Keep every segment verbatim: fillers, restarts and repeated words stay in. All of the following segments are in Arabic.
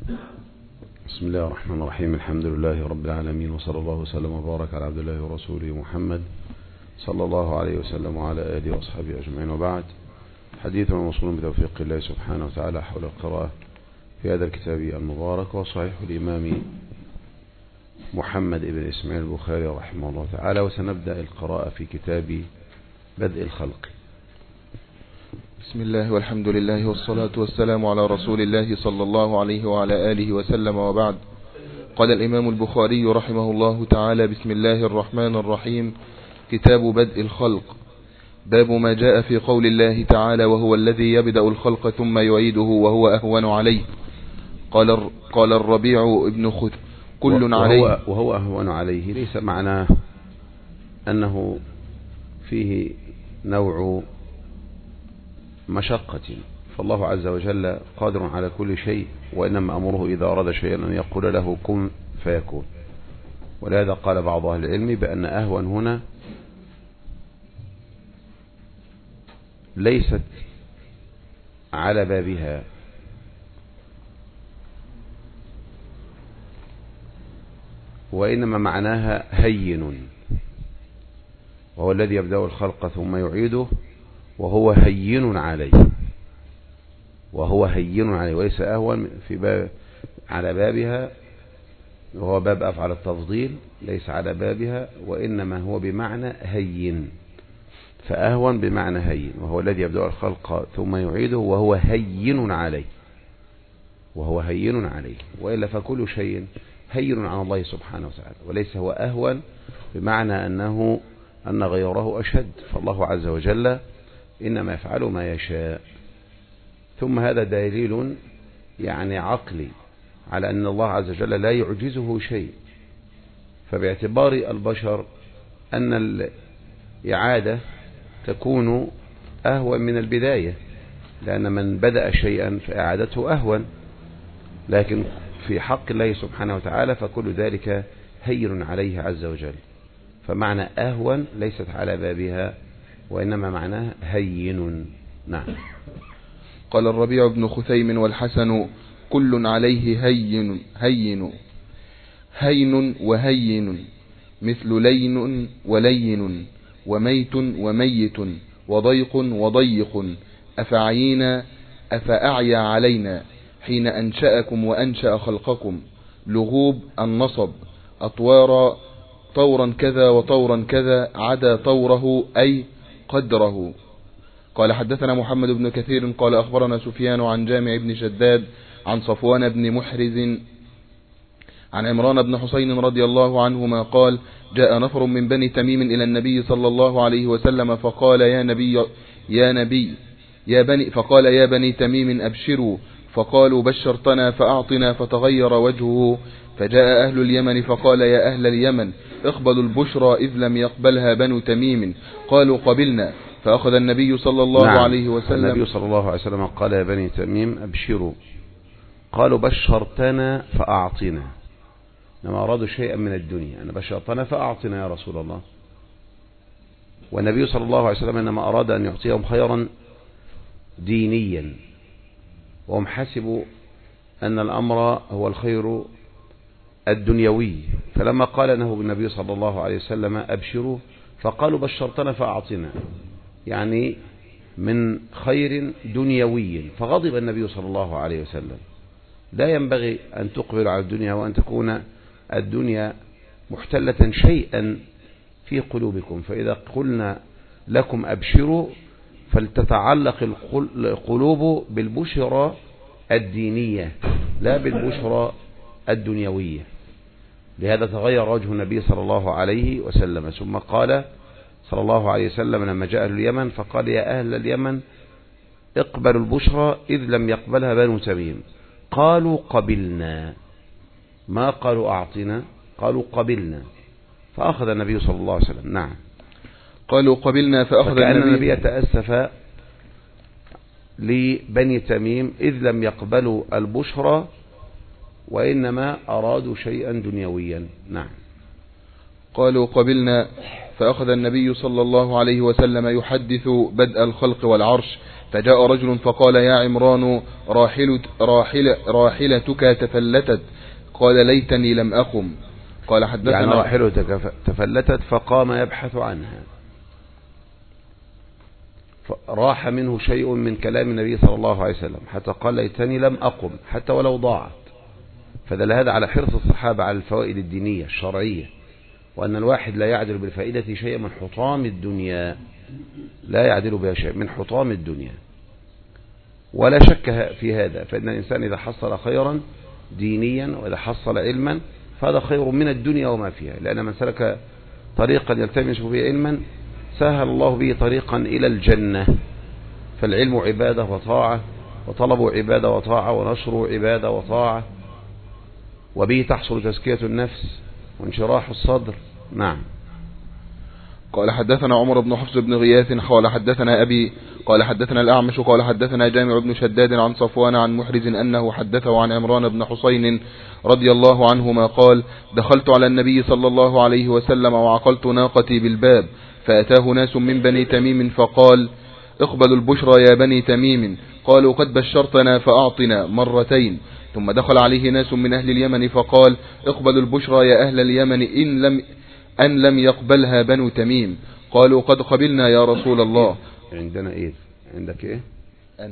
بسم الله الرحمن الرحيم. الحمد لله رب العالمين، وصلى الله وسلم وبارك على عبد الله ورسوله محمد صلى الله عليه وسلم وعلى آله وأصحابه أجمعين، وبعد. حديثنا موصول بتوفيق الله سبحانه وتعالى حول القراءة في هذا الكتاب المبارك، وصحيح الإمام محمد بن إسماعيل البخاري رحمه الله تعالى. وسنبدأ القراءة في كتاب بدء الخلق. بسم الله والحمد لله والصلاة والسلام على رسول الله صلى الله عليه وعلى آله وسلم، وبعد. قال الإمام البخاري رحمه الله تعالى: بسم الله الرحمن الرحيم. كتاب بدء الخلق. باب ما جاء في قول الله تعالى: وهو الذي يبدأ الخلق ثم يعيده وهو أهون عليه. قال قال الربيع ابن خث كل عليه. وهو, وهو أهون عليه ليس معناه أنه فيه نوع مشقة، فالله عز وجل قادر على كل شيء، وإنما أمره إذا أراد شيئا أن يقول له كن فيكون. ولهذا قال بعض أهل العلم بأن أهون هنا ليست على بابها، وإنما معناها هين، وهو الذي يبدأ الخلق ثم يعيده وهو هين عليه، وهو هين عليه، وليس أهون في باب على بابها، وهو باب أفعل التفضيل، ليس على بابها، وإنما هو بمعنى هين. فأهون بمعنى هين، وهو الذي يبدأ الخلق ثم يعيده وهو هين عليه، وهو هين عليه. وإلا فكل شيء هين على الله سبحانه وتعالى، وليس هو أهون بمعنى أنه أن غيره أشد، فالله عز وجل إنما يفعل ما يشاء. ثم هذا دليل يعني عقلي على أن الله عز وجل لا يعجزه شيء، فباعتبار البشر أن الإعادة تكون أهون من البداية، لأن من بدأ شيئا فإعادته أهون، لكن في حق الله سبحانه وتعالى فكل ذلك هين عليه عز وجل. فمعنى أهون ليست على بابها، وإنما معناه هين. نعم. قال الربيع بن خثيم والحسن كل عليه هين هين هين وهين، مثل لين ولين، وميت وميت، وضيق وضيق، أفعينا أفأعيا علينا، حين أنشأكم وأنشأ خلقكم، لغوب النصب، أطوارا، طورا كذا وطورا كذا، عدا طوره أي قدره. قال حدثنا محمد بن كثير قال أخبرنا سفيان عن جامع بن شداد عن صفوان بن محرز عن عمران بن حسين رضي الله عنهما قال: جاء نفر من بني تميم إلى النبي صلى الله عليه وسلم فقال: يا نبي يا نبي يا بني فقال يا بني تميم أبشروا، فقالوا: بشرتنا فأعطنا، فتغير وجهه. فجاء أهل اليمن فقال: يا أهل اليمن اقبلوا البشرى، إذ لم يقبلها بنو تميم. قالوا: قبلنا. فأخذ النبي صلى الله نعم. عليه وسلم النبي صلى الله عليه وسلم قال: يا بني تميم أبشروا. قالوا: بشرتنا فأعطنا. لما أرادوا شيئا من الدنيا، أنا بشرتنا فأعطنا يا رسول الله. والنبي صلى الله عليه وسلم إنما أراد أن يعطيهم خيرا دينيا، وهم حسبوا أن الأمر هو الخير الدنيوي، فلما قال أنه النبي صلى الله عليه وسلم أبشروا، فقالوا: بشرتنا فأعطنا، يعني من خير دنيوي. فغضب النبي صلى الله عليه وسلم. لا ينبغي أن تقبل على الدنيا وأن تكون الدنيا محتلة شيئا في قلوبكم، فإذا قلنا لكم أبشروا فلتتعلق القلوب بالبشرى الدينية لا بالبشرى الدنيوية. لهذا تغير وجه النبي صلى الله عليه وسلم، ثم قال صلى الله عليه وسلم لما جاء أهل اليمن فقال: يا أهل اليمن اقبلوا البشرى، إذ لم يقبلها بنو تميم. قالوا: قبلنا. ما قالوا أعطنا، قالوا قبلنا. فأخذ النبي صلى الله عليه وسلم. نعم. قالوا قبلنا فأخذ فكأن النبي النبي تأسف لبني تميم إذ لم يقبلوا البشرى، وإنما أرادوا شيئا دنيويا. نعم. قالوا قبلنا. فأخذ النبي صلى الله عليه وسلم يحدث بدء الخلق والعرش فجاء رجل فقال يا عمران راحل راحل راحلتك تفلتت، قال ليتني لم أقم. قال حدثنا يعني راحلتك تفلتت فقام يبحث عنها، راح منه شيء من كلام النبي صلى الله عليه وسلم حتى قال ليتني لم أقم حتى ولو ضاعت. فدل هذا على حرص الصحابة على الفوائد الدينية الشرعية، وأن الواحد لا يعدل بالفائدة شيء من حطام الدنيا، لا يعدل بها شيء من حطام الدنيا. ولا شك في هذا، فإن الإنسان إذا حصل خيرا دينيا وإذا حصل علما فهذا خير من الدنيا وما فيها، لأن من سلك طريقا يلتمس فيه علما سهل الله به طريقا إلى الجنة. فالعلم عبادة وطاعة، وطلبه عبادة وطاعة، ونشره عبادة وطاعة، وبه تحصل تزكية النفس وانشراح الصدر. نعم. قال حدثنا عمر بن حفص بن غياث قال حدثنا أبي قال حدثنا الأعمش قال حدثنا جامع بن شداد عن صفوان عن محرز أنه حدثه عن عمران بن حسين رضي الله عنهما قال دخلت على النبي صلى الله عليه وسلم وعقلت ناقتي بالباب، فأتاه ناس من بني تميم فقال اقبلوا البشرى يا بني تميم، قالوا قد بشرتنا فأعطنا مرتين. ثم دخل عليه ناس من أهل اليمن فقال اقبلوا البشرى يا أهل اليمن إن لم أن لم يقبلها بنو تميم، قالوا قد قبلنا يا رسول الله. عندنا إيه؟ عندك إيه؟ أن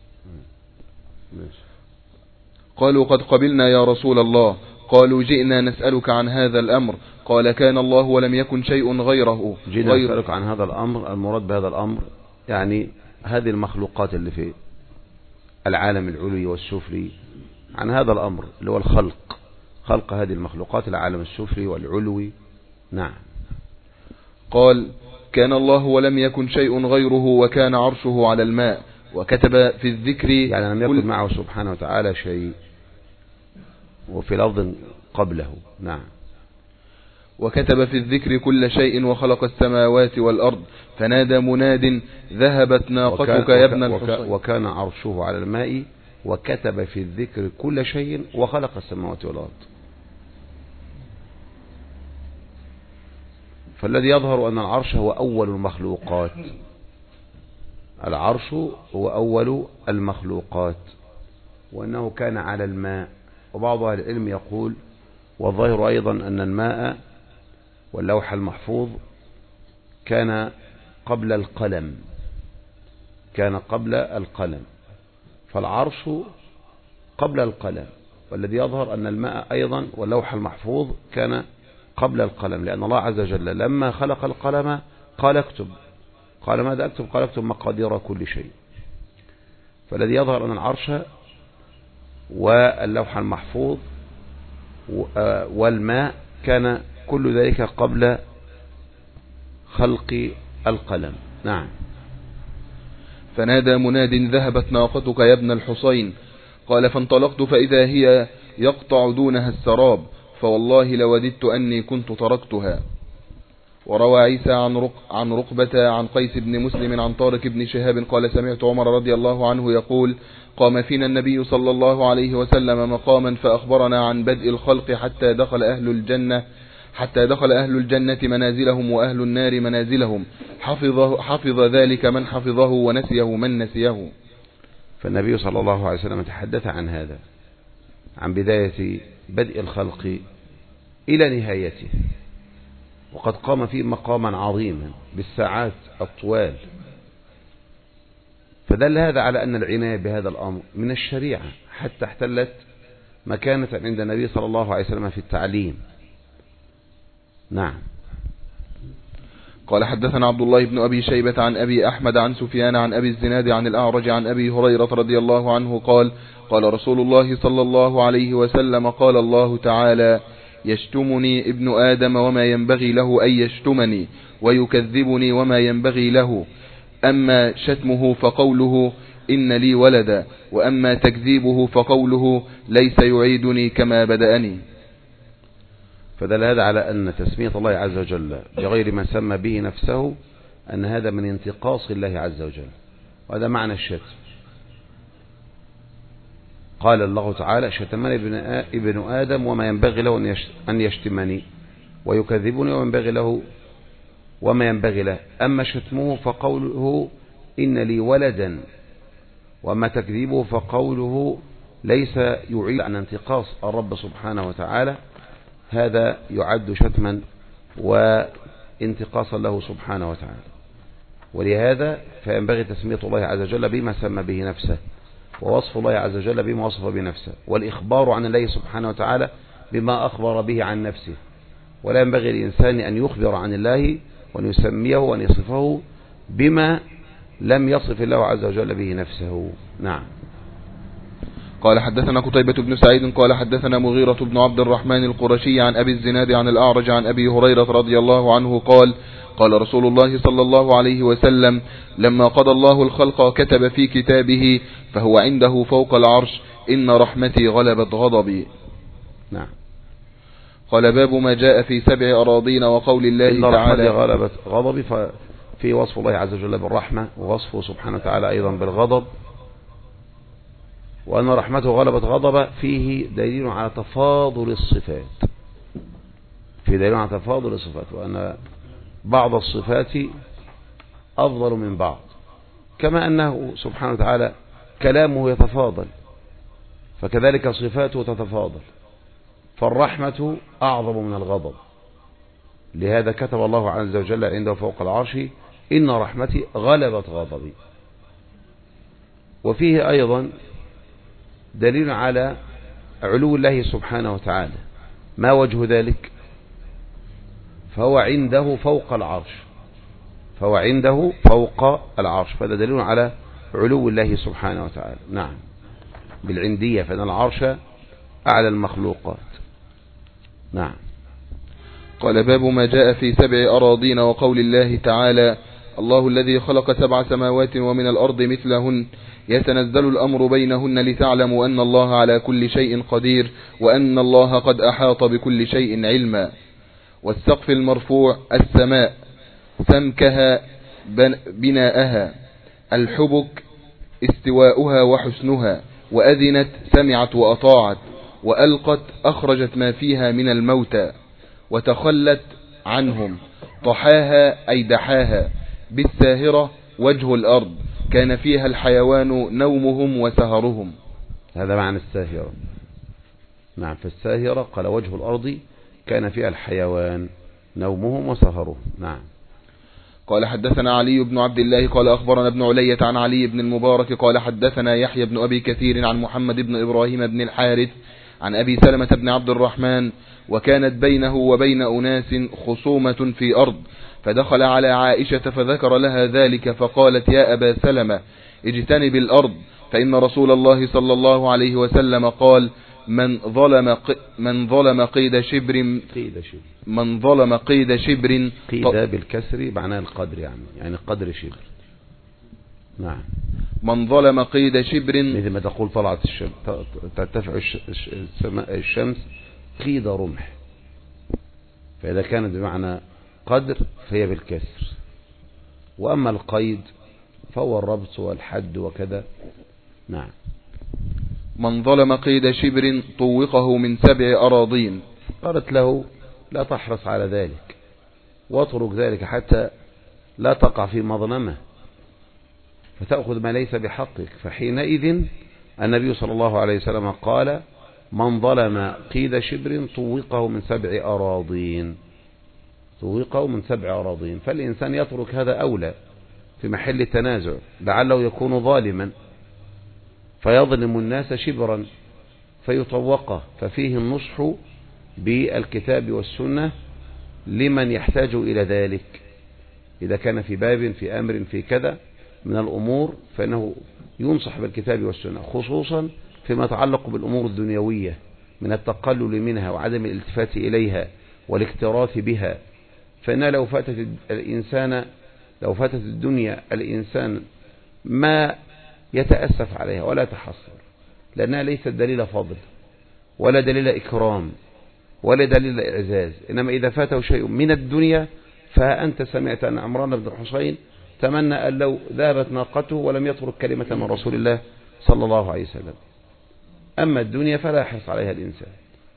قالوا قد قبلنا يا رسول الله. قالوا جئنا نسألك عن هذا الأمر، قال كان الله ولم يكن شيء غيره. جئنا غير نسألك عن هذا الأمر، المراد بهذا الأمر يعني هذه المخلوقات اللي في العالم العلوي والسفلي، عن هذا الأمر اللي هو الخلق، خلق هذه المخلوقات العالم السفلي والعلوي. نعم. قال كان الله ولم يكن شيء غيره وكان عرشه على الماء، وكتب في الذكر يعني لم يكن معه سبحانه وتعالى شيء، وفي لفظ قبله. نعم. وكتب في الذكر كل شيء وخلق السماوات والأرض، فنادى مناد ذهبت ناقتك يا ابن الحصين. وكان عرشه على الماء وكتب في الذكر كل شيء وخلق السماوات والأرض. فالذي يظهر أن العرش هو أول المخلوقات، العرش هو أول المخلوقات، وأنه كان على الماء. وبعض أهل العلم يقول والظاهر أيضا أن الماء واللوح المحفوظ كان قبل القلم، كان قبل القلم، فالعرش قبل القلم. والذي يظهر أن الماء أيضا واللوح المحفوظ كان قبل القلم، لأن الله عز وجل لما خلق القلم قال اكتب، قال ماذا اكتب؟ قال اكتب مقادير كل شيء. فالذي يظهر أن العرش واللوح المحفوظ والماء كان كل ذلك قبل خلق القلم. نعم. فنادى مناد ذهبت ناقتك يا ابن الحصين، قال فانطلقت فإذا هي يقطع دونها السراب، فوالله لوددت أني كنت تركتها. وروى عيسى عن رق عن رقبة عن قيس بن مسلم عن طارق بن شهاب قال سمعت عمر رضي الله عنه يقول قام فينا النبي صلى الله عليه وسلم مقاما فأخبرنا عن بدء الخلق حتى دخل أهل الجنة حتى دخل أهل الجنة منازلهم وأهل النار منازلهم، حفظ, حفظ ذلك من حفظه ونسيه من نسيه. فالنبي صلى الله عليه وسلم تحدث عن هذا، عن بداية بدء الخلق إلى نهايته، وقد قام فيه مقاما عظيما بالساعات الطوال. فدل هذا على أن العناية بهذا الأمر من الشريعة، حتى احتلت مكانة عند النبي صلى الله عليه وسلم في التعليم. نعم. قال حدثنا عبد الله بن أبي شيبة عن أبي أحمد عن سفيان عن أبي الزناد عن الأعرج عن أبي هريرة رضي الله عنه قال قال رسول الله صلى الله عليه وسلم قال الله تعالى يشتمني ابن آدم وما ينبغي له أن يشتمني، ويكذبني وما ينبغي له، أما شتمه فقوله إن لي ولدا، وأما تكذيبه فقوله ليس يعيدني كما بدأني. فدل هذا على أن تسمية الله عز وجل بغير ما سمى به نفسه أن هذا من انتقاص الله عز وجل، وهذا معنى الشتم. قال الله تعالى شتمني ابن آدم وما ينبغي له أن يشتمني، ويكذبني وما ينبغي له وما ينبغي له، أما شتمه فقوله إن لي ولدا وأما تكذيبه فقوله ليس يعيد عن انتقاص الرب سبحانه وتعالى، هذا يعد شتما وانتقاصا له سبحانه وتعالى. ولهذا فينبغي تسمية الله عز وجل بما سمى به نفسه، ووصف الله عز وجل بما وصف بنفسه، والإخبار عن الله سبحانه وتعالى بما أخبر به عن نفسه. ولا ينبغي للإنسان أن يخبر عن الله وأن يسميه وأن يصفه بما لم يصف الله عز وجل به نفسه. نعم. قال حدثنا قتيبة بن سعيد قال حدثنا مغيرة بن عبد الرحمن القرشي عن أبي الزناد عن الأعرج عن أبي هريرة رضي الله عنه قال قال رسول الله صلى الله عليه وسلم لما قضى الله الخلق كتب في كتابه فهو عنده فوق العرش إن رحمتي غلبت غضبي. نعم. قال باب ما جاء في سبع أراضين وقول الله إن تعالى رحمتي غلبت غضبي، ففي وصف الله عز وجل بالرحمة، ووصفه سبحانه وتعالى أيضا بالغضب. وأن رحمته غلبت غضبه فيه دليل على تفاضل الصفات، في دليل على تفاضل الصفات، وأن بعض الصفات أفضل من بعض، كما أنه سبحانه وتعالى كلامه يتفاضل، فكذلك صفاته تتفاضل، فالرحمة أعظم من الغضب. لهذا كتب الله عز وجل عنده فوق العرش إن رحمتي غلبت غضبي. وفيه أيضا دليل على علو الله سبحانه وتعالى. ما وجه ذلك؟ فهو عنده فوق العرش، فهو عنده فوق العرش، فهذا دليل على علو الله سبحانه وتعالى. نعم، بالعندية، فإن العرش أعلى المخلوقات. نعم. قال باب ما جاء في سبع أراضين وقول الله تعالى الله الذي خلق سبع سماوات ومن الأرض مثلهن يتنزل الأمر بينهن لتعلموا أن الله على كل شيء قدير وأن الله قد أحاط بكل شيء علما. والسقف المرفوع السماء سمكها بناءها، الحبك استواؤها وحسنها، وأذنت سمعت وأطاعت، وألقت أخرجت ما فيها من الموتى، وتخلت عنهم، طحاها أي دحاها، بالساهرة وجه الأرض كان فيها الحيوان نومهم وسهرهم. هذا معنى الساهرة. نعم، في الساهرة قال وجه الأرض كان فيها الحيوان نومهم وسهرهم. نعم. قال حدثنا علي بن عبد الله قال أخبرنا ابن علية عن علي بن المبارك قال حدثنا يحيى بن أبي كثير عن محمد بن إبراهيم بن الحارث عن أبي سلمة بن عبد الرحمن وكانت بينه وبين أناس خصومة في أرض، فدخل على عائشة فذكر لها ذلك فقالت يا أبا سلمة اجتنب الأرض، فإن رسول الله صلى الله عليه وسلم قال من ظلم من ظلم قيد شبر قيد شبر من ظلم قيد شبر قيد بالكسر معناه القدر، يعني يعني قدر شبر. نعم. من ظلم قيد شبر مثل ما تقول طلعت الشمس ترتفع الشمس قيد رمح، فإذا كانت بمعنى قدر فهي بالكسر، وأما القيد فهو الربط والحد وكذا. نعم. من ظلم قيد شبر طوقه من سبع أراضين. قالت له لا تحرص على ذلك واترك ذلك حتى لا تقع في مظلمة فتأخذ ما ليس بحقك. فحينئذ النبي صلى الله عليه وسلم قال من ظلم قيد شبر طوقه من سبع أراضين، طوقه من سبع أراضين. فالإنسان يترك هذا أولى في محل التنازع، لعله يكون ظالما فيظلم الناس شبرا فيطوقه، ففيه النصح بالكتاب والسنة لمن يحتاج إلى ذلك. إذا كان في باب في أمر في كذا من الأمور فإنه ينصح بالكتاب والسنة، خصوصا فيما يتعلق بالأمور الدنيوية من التقلل منها وعدم الالتفات إليها والاكتراث بها. فإنها لو فاتت الإنسان لو فاتت الدنيا الإنسان ما يتأسف عليها ولا يتحسر، لأنها ليست دليل فضل ولا دليل إكرام ولا دليل إعزاز. إنما إذا فاته شيء من الدنيا فأنت سمعت أن عمران بن حسين تمنى أن لو ذهبت ناقته ولم يترك كلمة من رسول الله صلى الله عليه وسلم. أما الدنيا فلا يحرص عليها الإنسان،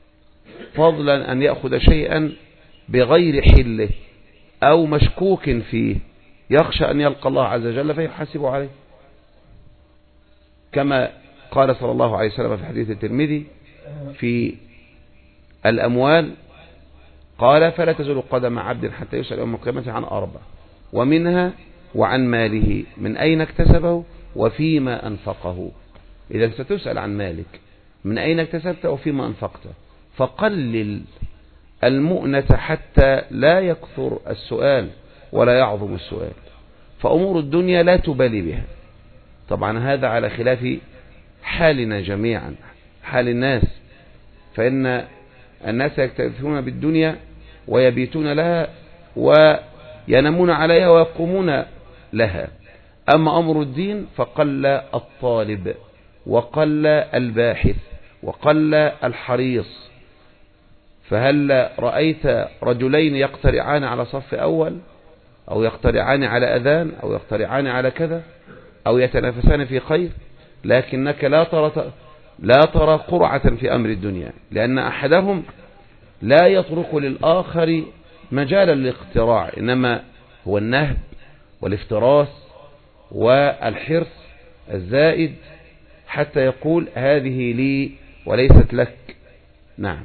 فضلا أن يأخذ شيئا بغير حله أو مشكوك فيه يخشى أن يلقى الله عز وجل فيحاسب عليه. كما قال صلى الله عليه وسلم في حديث الترمذي في الأموال قال فلا تزول قدم عبد حتى يسأل يوم القيامة عن أربع، ومنها وعن ماله من أين اكتسبه وفيما أنفقه. إذا ستسأل عن مالك من أين اكتسبته وفيما أنفقته، فقلل المؤنة حتى لا يكثر السؤال ولا يعظم السؤال. فأمور الدنيا لا تبالي بها. طبعا هذا على خلاف حالنا جميعا، حال الناس، فإن الناس يكتفون بالدنيا ويبيتون لها وينامون عليها ويقومون لها. أما أمر الدين فقل الطالب وقل الباحث وقل الحريص. فهل رأيت رجلين يقترعان على صف أول أو يقترعان على أذان أو يقترعان على كذا أو يتنافسان في خير؟ لكنك لا ترى لا ترى قرعة في أمر الدنيا، لأن أحدهم لا يترك للآخر مجالا للاقتراع، إنما هو النهب والافتراس والحرص الزائد حتى يقول هذه لي وليست لك. نعم.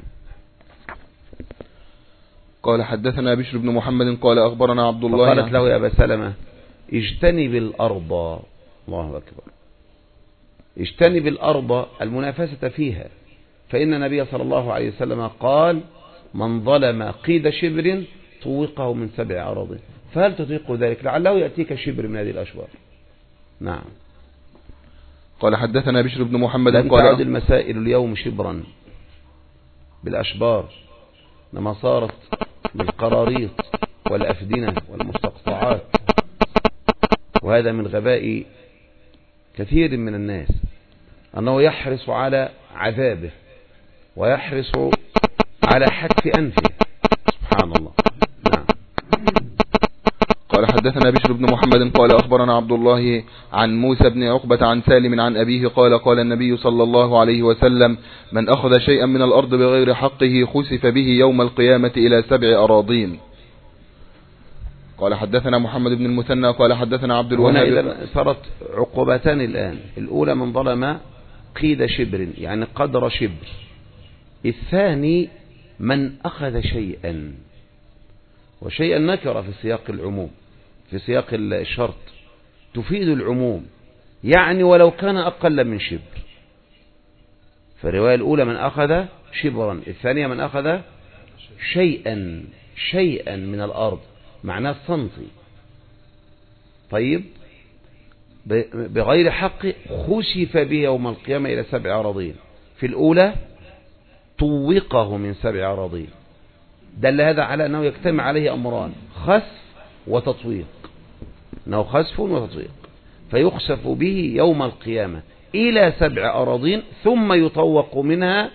قال حدثنا بشر بن محمد قال أخبرنا عبد الله. قالت له يا أبا سلمة اجتنب الأرض، الله أكبر، اجتنب الأرض المنافسة فيها، فإن النبي صلى الله عليه وسلم قال من ظلم قيد شبر طوقه من سبع أراضين. فهل تطيق ذلك؟ لعله يأتيك شبر من هذه الأشبار. نعم. قال حدثنا بشر بن محمد لن قال تعد المسائل اليوم شبرا بالأشبار، لما صارت بالقراريط والأفدنة والمستقطعات. وهذا من غباء كثير من الناس، أنه يحرص على عذابه ويحرص على حتف أنفه. سبحان الله. نعم. قال حدثنا بشر بن محمد قال أخبرنا عبد الله عن موسى بن عقبة عن سالم عن أبيه قال قال النبي صلى الله عليه وسلم من أخذ شيئا من الأرض بغير حقه خسف به يوم القيامة إلى سبع أراضين. قال حدثنا محمد بن المثنى قال حدثنا عبد الوهاب. إذا صارت عقوبتان الآن، الأولى من ظلم قيد شبر يعني قدر شبر، الثاني من أخذ شيئا، وشيئا نكرة في سياق العموم، في سياق الشرط تفيد العموم، يعني ولو كان أقل من شبر. فالرواية الأولى من أخذ شبرا، الثانية من أخذ شيئا شيئا من الأرض، معناه سنتي. طيب بغير حق خسف به يوم القيامة إلى سبع أراضين. في الأولى طوقه من سبع أراضين، دل هذا على أنه يجتمع عليه أمران، خسف وتطويق، أنه خسف وتطويق، فيخسف به يوم القيامة إلى سبع أراضين ثم يطوق منها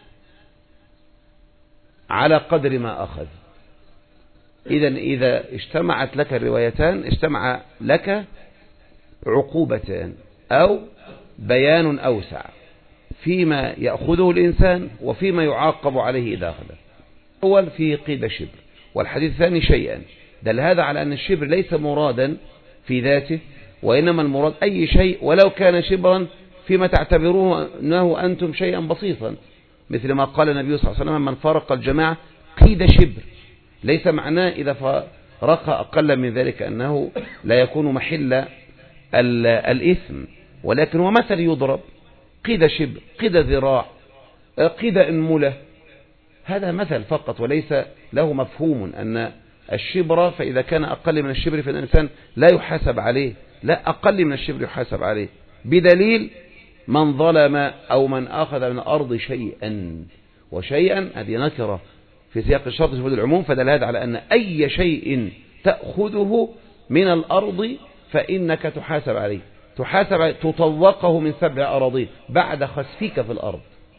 على قدر ما أخذ. إذن إذا اجتمعت لك الروايتان اجتمع لك عقوبتان أو بيان أوسع فيما يأخذه الإنسان وفيما يعاقب عليه إذا أخذه. أول في قيد شبر، والحديث الثاني شيئا، دل هذا على أن الشبر ليس مرادا في ذاته، وإنما المراد أي شيء ولو كان شبرا فيما تعتبروه أنه أنتم شيئا بسيطا، مثل ما قال النبي صلى الله عليه وسلم من فارق الجماعة قيد شبر. ليس معناه إذا فارق أقل من ذلك أنه لا يكون محل الإثم، ولكن هو مثل يضرب، قيد شبر، قيد ذراع، قيد انملة، هذا مثل فقط وليس له مفهوم أن الشبر فإذا كان أقل من الشبر فإن الإنسان لا يحاسب عليه، لا، أقل من الشبر يحاسب عليه، بدليل من ظلم أو من أخذ من الأرض شيئا، وشيئا هذه نكرة في سياق الشرط في العموم، فدل هذا على أن أي شيء تأخذه من الأرض فإنك تحاسب عليه، تحاسب تطوقه من سبع أراضين بعد خسفك في الأرض.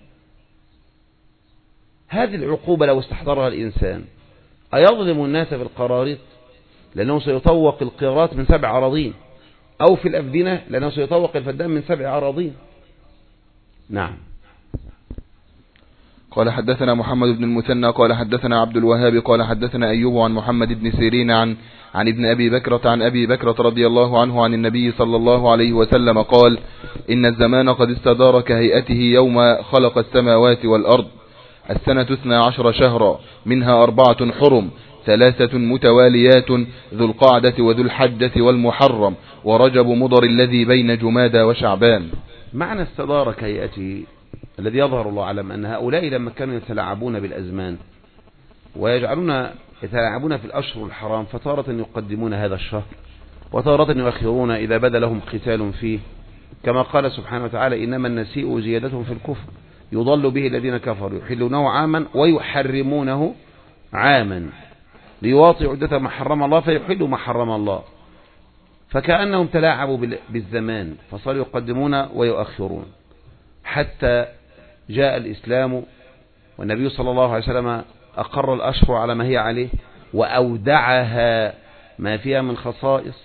هذه العقوبة لو استحضرها الإنسان أيظلم الناس في القراريط لأنه سيطوق القيراط من سبع أراضين، أو في الأفدنة لأنه سيطوق الفدان من سبع أراضين. نعم. قال حدثنا محمد بن المثنى قال حدثنا عبد الوهاب قال حدثنا أيوب عن محمد بن سيرين عن عن ابن أبي بكرة عن أبي بكرة رضي الله عنه عن النبي صلى الله عليه وسلم قال: إن الزمان قد استدار كهيئته يوم خلق السماوات والأرض، السنة اثنا عشر شهرا، منها أربعة حرم، ثلاثة متواليات، ذو القعدة وذو الحجة والمحرم ورجب مضر الذي بين جمادى وشعبان. معنى استدار كهيئته الذي يظهر الله أعلم أن هؤلاء لما كانوا يتلاعبون بالأزمان ويجعلون يتلاعبون في الأشهر الحرام، فتارة يقدمون هذا الشهر وتارة يؤخرون إذا بدا لهم قتال فيه، كما قال سبحانه وتعالى: إنما النسيء زيادة في الكفر يضل به الذين كفروا يحلونه عاما ويحرمونه عاما ليواطئوا عدة ما حرم الله فيحلوا ما حرم الله. فكأنهم تلاعبوا بالزمان فصاروا يقدمون ويؤخرون، حتى جاء الإسلام والنبي صلى الله عليه وسلم أقر الأشهر على ما هي عليه وأودعها ما فيها من خصائص،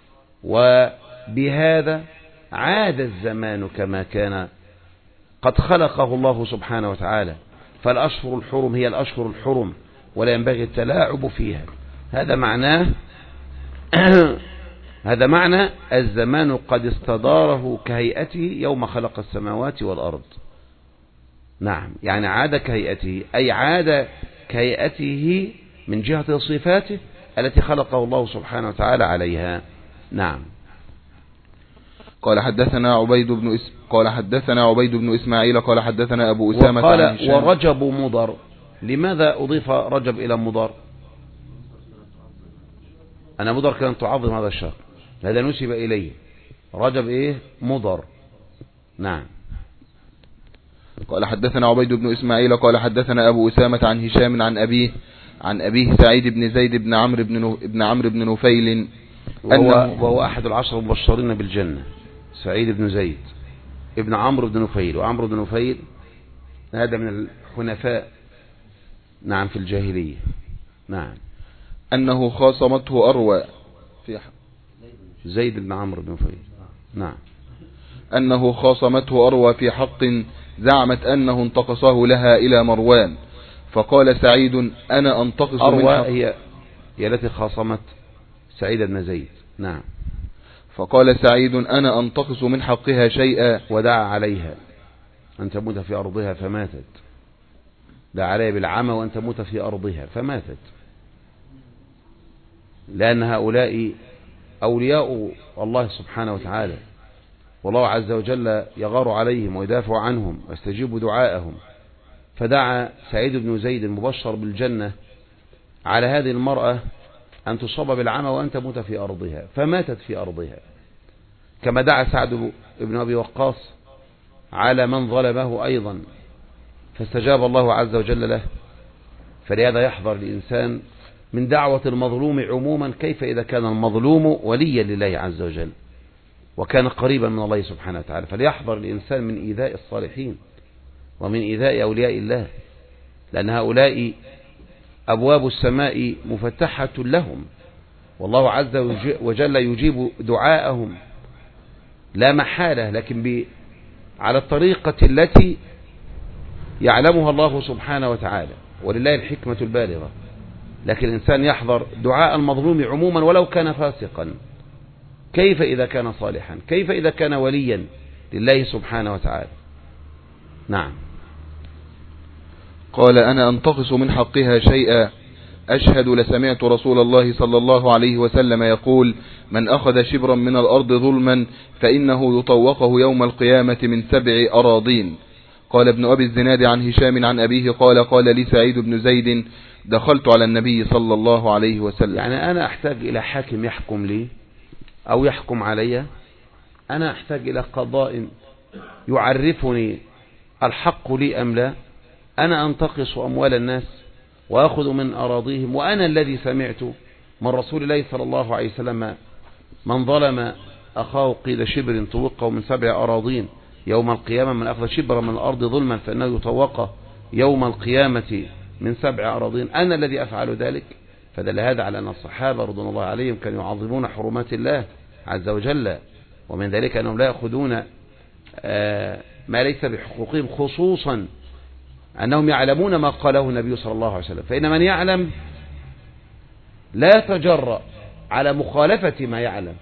وبهذا عاد الزمان كما كان قد خلقه الله سبحانه وتعالى. فالأشهر الحرم هي الأشهر الحرم ولا ينبغي التلاعب فيها. هذا معناه هذا معنى الزمان قد استداره كهيئته يوم خلق السماوات والأرض. نعم، يعني عاد كهيئته، أي عاد كهيئته من جهة صفاته التي خلقه الله سبحانه وتعالى عليها. نعم. قال حدثنا عبيد بن إس... قال حدثنا عبيد بن إسماعيل قال حدثنا أبو أسامة قال ورجب مضر. لماذا أضيف رجب إلى مضر؟ أنا مضر كانت تعظم هذا الشهر، هذا نسب إليه. رجب إيه؟ مضر. نعم. قال حدثنا عبيد بن إسماعيل قال حدثنا أبو أسامة عن هشام عن أبيه عن أبيه سعيد بن زيد بن عمرو بن بن عمرو بن نفيل، وهو, وهو أحد العشر المبشرين بالجنة، سعيد بن زيد ابن عمرو بن نفيل. وعمرو بن نفيل هذا من الحنفاء، نعم، في الجاهلية. نعم. أنه خاصمته أروى في زيد بن عمرو بن نفيل. نعم. أنه خاصمته أروى في حق زعمت أنه انتقصه لها إلى مروان، فقال سعيد: أنا أنتقص أروى من هي هي التي خاصمت سعيد بن زيد. نعم. فقال سعيد: أنا أنتقص من حقها شيئا، ودعا عليها أن تموت في أرضها فماتت. دعا عليها بالعمى وأن تموت في أرضها فماتت، لأن هؤلاء أولياء الله سبحانه وتعالى، والله عز وجل يغار عليهم ويدافع عنهم ويستجيب دعاءهم. فدعا سعيد بن زيد المبشر بالجنة على هذه المرأة أن تصاب بالعمى وأن تموت في أرضها فماتت في أرضها، كما دعا سعد بن أبي وقاص على من ظلمه أيضا فاستجاب الله عز وجل له. فلهذا يحذر الإنسان من دعوة المظلوم عموما، كيف إذا كان المظلوم وليا لله عز وجل وكان قريبا من الله سبحانه وتعالى. فليحذر الإنسان من إيذاء الصالحين ومن إيذاء أولياء الله، لأن هؤلاء أبواب السماء مفتحة لهم، والله عز وجل يجيب دعاءهم لا محالة، لكن ب... على الطريقة التي يعلمها الله سبحانه وتعالى، ولله الحكمة البالغة. لكن الإنسان يحذر دعاء المظلوم عموما ولو كان فاسقا، كيف إذا كان صالحا، كيف إذا كان وليا لله سبحانه وتعالى. نعم. قال: أنا أنتقص من حقها شيئا، أشهد لسمعت رسول الله صلى الله عليه وسلم يقول: من أخذ شبرا من الأرض ظلما فإنه يطوقه يوم القيامة من سبع أراضين. قال ابن أبي الزناد عن هشام عن أبيه قال: قال لي سعيد بن زيد: دخلت على النبي صلى الله عليه وسلم. يعني أنا أحتاج إلى حاكم يحكم لي أو يحكم علي، أنا أحتاج إلى قضاء يعرفني الحق لي أم لا. أنا أنتقص أموال الناس وأخذ من أراضيهم، وأنا الذي سمعت من رسول الله صلى الله عليه وسلم: من ظلم أخاه قيل شبر طوقه من سبع أراضين يوم القيامة، من أخذ شبرا من الأرض ظلما فإنه يطوقه يوم القيامة من سبع أراضين. أنا الذي أفعل ذلك. فدل هذا على أن الصحابة رضوان الله عليهم كانوا يعظمون حرمات الله عز وجل، ومن ذلك أنهم لا يأخذون ما ليس بحقوقهم، خصوصا أنهم يعلمون ما قاله النبي صلى الله عليه وسلم، فإن من يعلم لا يتجرأ على مخالفة ما يعلم،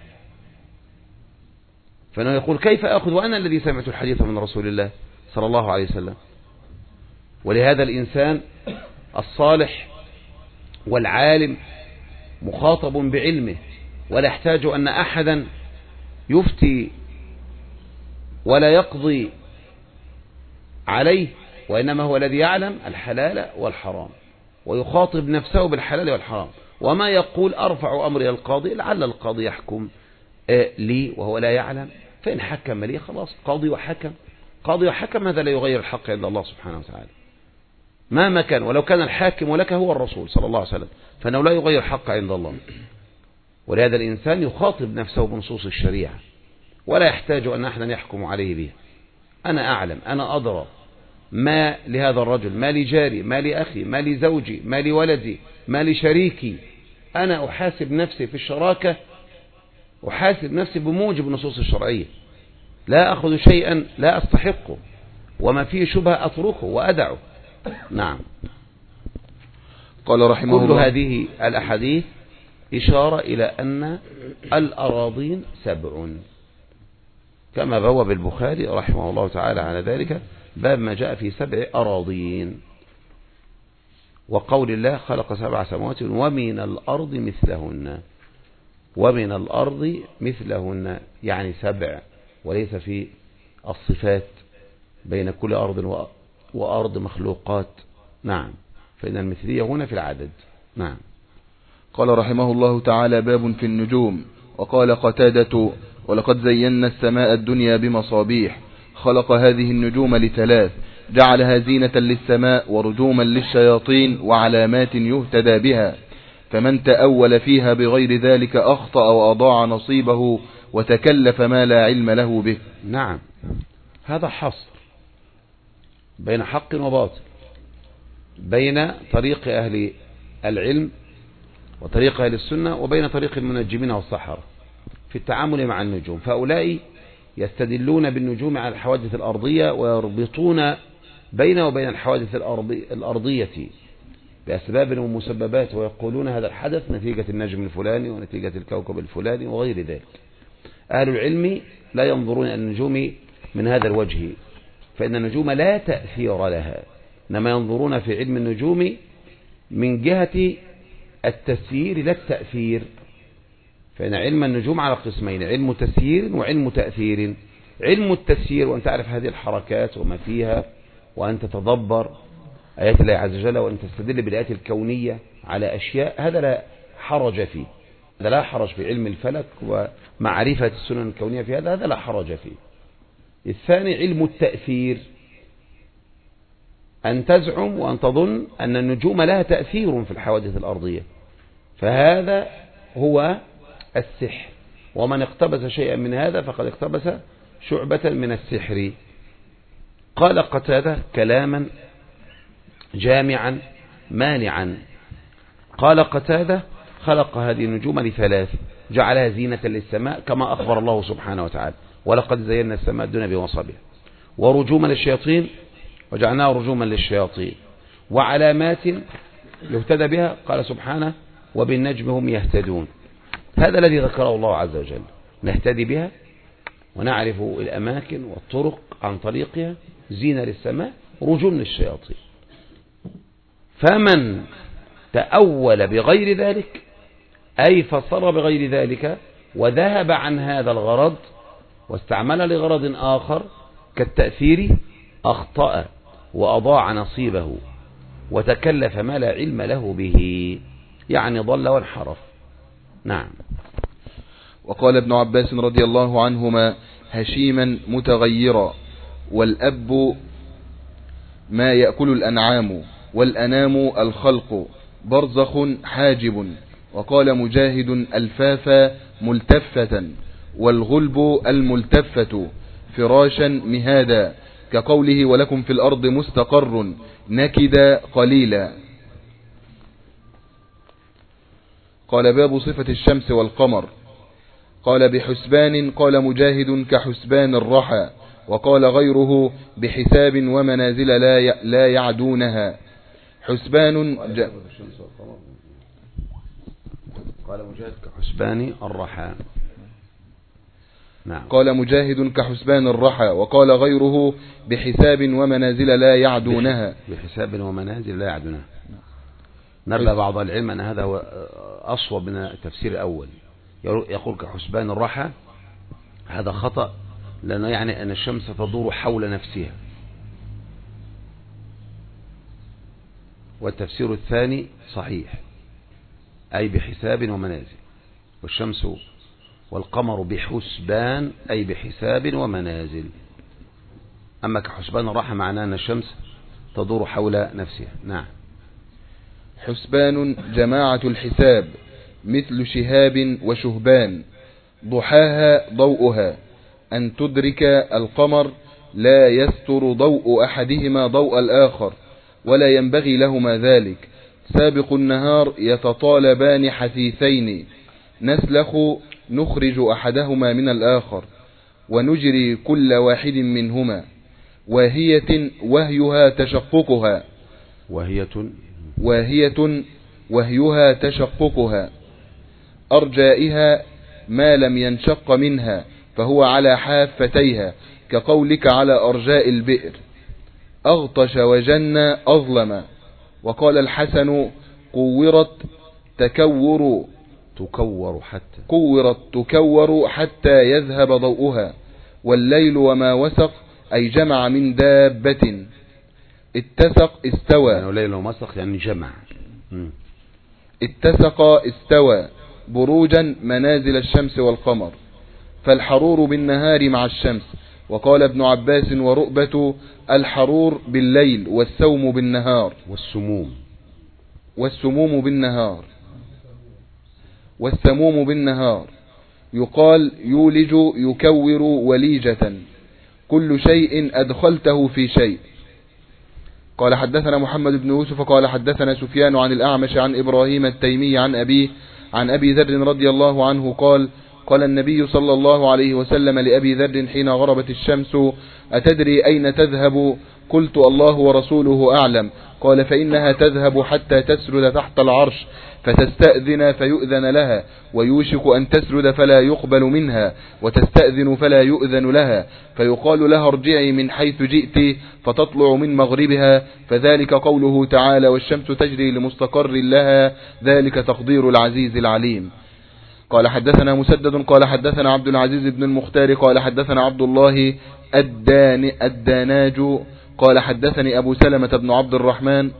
فإنه يقول كيف أخذ وأنا الذي سمعت الحديث من رسول الله صلى الله عليه وسلم. ولهذا الإنسان الصالح والعالم مخاطب بعلمه، ولا يحتاج أن أحدا يفتي ولا يقضي عليه، وإنما هو الذي يعلم الحلال والحرام ويخاطب نفسه بالحلال والحرام. وما يقول أرفع أمري إلى القاضي لعل القاضي يحكم لي وهو لا يعلم، فإن حكم لي خلاص قاضي وحكم، قاضي وحكم، هذا لا يغير الحق عند الله سبحانه وتعالى مهما كان، ولو كان الحاكم ولك هو الرسول صلى الله عليه وسلم، فإنه لا يغير الحق عند الله. ولهذا الإنسان يخاطب نفسه بنصوص الشريعة، ولا يحتاج أن أحدا يحكم عليه به. أنا أعلم، أنا أدرى ما لهذا الرجل، ما لجاري، ما لأخي، ما لزوجي، ما لولدي، ما لشريكي. أنا أحاسب نفسي في الشراكة، أحاسب نفسي بموجب النصوص الشرعية، لا أخذ شيئا لا أستحقه، وما فيه شبهة أتركه وأدعه. نعم. قال رحمه كل الله: هذه الأحاديث إشارة إلى أن الأراضين سبع، كما بوب البخاري رحمه الله تعالى على ذلك باب ما جاء في سبع أراضين، وقول الله خلق سبع سماوات ومن الأرض مثلهن، ومن الأرض مثلهن يعني سبع، وليس في الصفات بين كل أرض وأرض مخلوقات. نعم، فإن المثلية هنا في العدد. نعم. قال رحمه الله تعالى: باب في النجوم. وقال قتادة: ولقد زينا السماء الدنيا بمصابيح. خلق هذه النجوم لثلاث: جعلها زينة للسماء ورجوما للشياطين وعلامات يهتدى بها، فمن تأول فيها بغير ذلك أخطأ وأضاع نصيبه وتكلف ما لا علم له به. نعم، هذا حصر بين حق وباطل، بين طريق أهل العلم وطريق أهل السنة وبين طريق المنجمين والسحرة في التعامل مع النجوم. فأولئك يستدلون بالنجوم على الحوادث الأرضية ويربطون بين وبين الحوادث الأرضية بأسباب ومسببات، ويقولون هذا الحدث نتيجة النجم الفلاني ونتيجة الكوكب الفلاني وغير ذلك. أهل العلم لا ينظرون إلى النجوم من هذا الوجه، فإن النجوم لا تأثير لها، إنما ينظرون في علم النجوم من جهة التسيير لا التأثير. فإن علم النجوم على قسمين: علم تسيير وعلم تأثير. علم التسيير وأن تعرف هذه الحركات وما فيها، وأن تتدبر آيات الله عز وجل، وأن تستدل بالآيات الكونية على أشياء، هذا لا حرج فيه، هذا لا حرج في علم الفلك ومعرفة السنن الكونية في هذا، هذا لا حرج فيه. الثاني علم التأثير، أن تزعم وأن تظن أن النجوم لها تأثير في الحوادث الأرضية، فهذا هو السحر، ومن اقتبس شيئا من هذا فقد اقتبس شعبة من السحر. قال قتادة كلاما جامعا مانعا. قال قتادة: خلق هذه النجوم لثلاث: جعلها زينة للسماء كما أخبر الله سبحانه وتعالى، ولقد زينا السماء الدنيا بمصابيح، ورجوما للشياطين وجعلناها رجوما للشياطين، وعلامات يهتدى بها، قال سبحانه: وبالنجم هم يهتدون. هذا الذي ذكره الله عز وجل، نهتدي بها ونعرف الأماكن والطرق عن طريقها، زينة للسماء، رجوم للشياطين. فمن تأول بغير ذلك، أي فسر بغير ذلك وذهب عن هذا الغرض واستعمل لغرض آخر كالتأثير، أخطأ وأضاع نصيبه وتكلف ما لا علم له به، يعني ضل وانحرف. نعم. وقال ابن عباس رضي الله عنهما: هشيما متغيرا، والأب ما يأكل الأنعام، والأنام الخلق، برزخ حاجب. وقال مجاهد: الفافا ملتفة، والغلب الملتفة، فراشا مهادا، كقوله: ولكم في الأرض مستقر نكدا قليلا. قال: باب صفة الشمس والقمر. قال: بحسبان. قال مجاهد: كحسبان الرحى. وقال غيره بحساب ومنازل لا لا يعدونها. حسبان ج... قال مجاهد كحسبان الرحى. نعم. قال مجاهد كحسبان الرحى، وقال غيره بحساب ومنازل لا يعدونها. بحساب ومنازل لا يعدونها. نبه بعض العلم أن هذا هو أصوب من التفسير الأول، يقول كحسبان الرحى، هذا خطأ، لأنه يعني أن الشمس تدور حول نفسها. والتفسير الثاني صحيح، أي بحساب ومنازل، والشمس والقمر بحسبان أي بحساب ومنازل. أما كحسبان الرحى معناه أن الشمس تدور حول نفسها. نعم. حسبان جماعة الحساب مثل شهاب وشهبان، ضحاها ضوءها، أن تدرك القمر لا يستر ضوء أحدهما ضوء الآخر ولا ينبغي لهما ذلك. سابق النهار يتطالبان حثيثين، نسلخ نخرج أحدهما من الآخر ونجري كل واحد منهما. واهية وهيها تشققها وهية واهية وهيها تشققها، أرجائها ما لم ينشق منها فهو على حافتيها، كقولك على أرجاء البئر. أغطش وجن أظلم. وقال الحسن قورت تكور تكور حتى قورت تكور حتى يذهب ضوءها. والليل وما وسق أي جمع من دابة. اتسق استوى، يعني الليل ومسق يعني جمع. م. اتسق استوى بروجا منازل الشمس والقمر. فالحرور بالنهار مع الشمس. وقال ابن عباس ورؤبة الحرور بالليل والسوم بالنهار. والسموم والسموم بالنهار والسموم بالنهار. يقال يولج يكور وليجة، كل شيء أدخلته في شيء. قال حدثنا محمد بن يوسف قال حدثنا سفيان عن الأعمش عن إبراهيم التيمي عن أبيه عن أبي ذر رضي الله عنه قال قال النبي صلى الله عليه وسلم لأبي ذر حين غربت الشمس أتدري أين تذهب؟ قلت الله ورسوله أعلم. قال فإنها تذهب حتى تسرد تحت العرش فتستأذن فيؤذن لها، ويوشك أن تسرد فلا يقبل منها، وتستأذن فلا يؤذن لها، فيقال لها ارجعي من حيث جئت فتطلع من مغربها، فذلك قوله تعالى والشمس تجري لمستقر لها، ذلك تقدير العزيز العليم. قال حدثنا مسدد قال حدثنا عبد العزيز بن المختار قال حدثنا عبد الله الدان الداناج قال حدثني أبو سلمة بن عبد الرحمن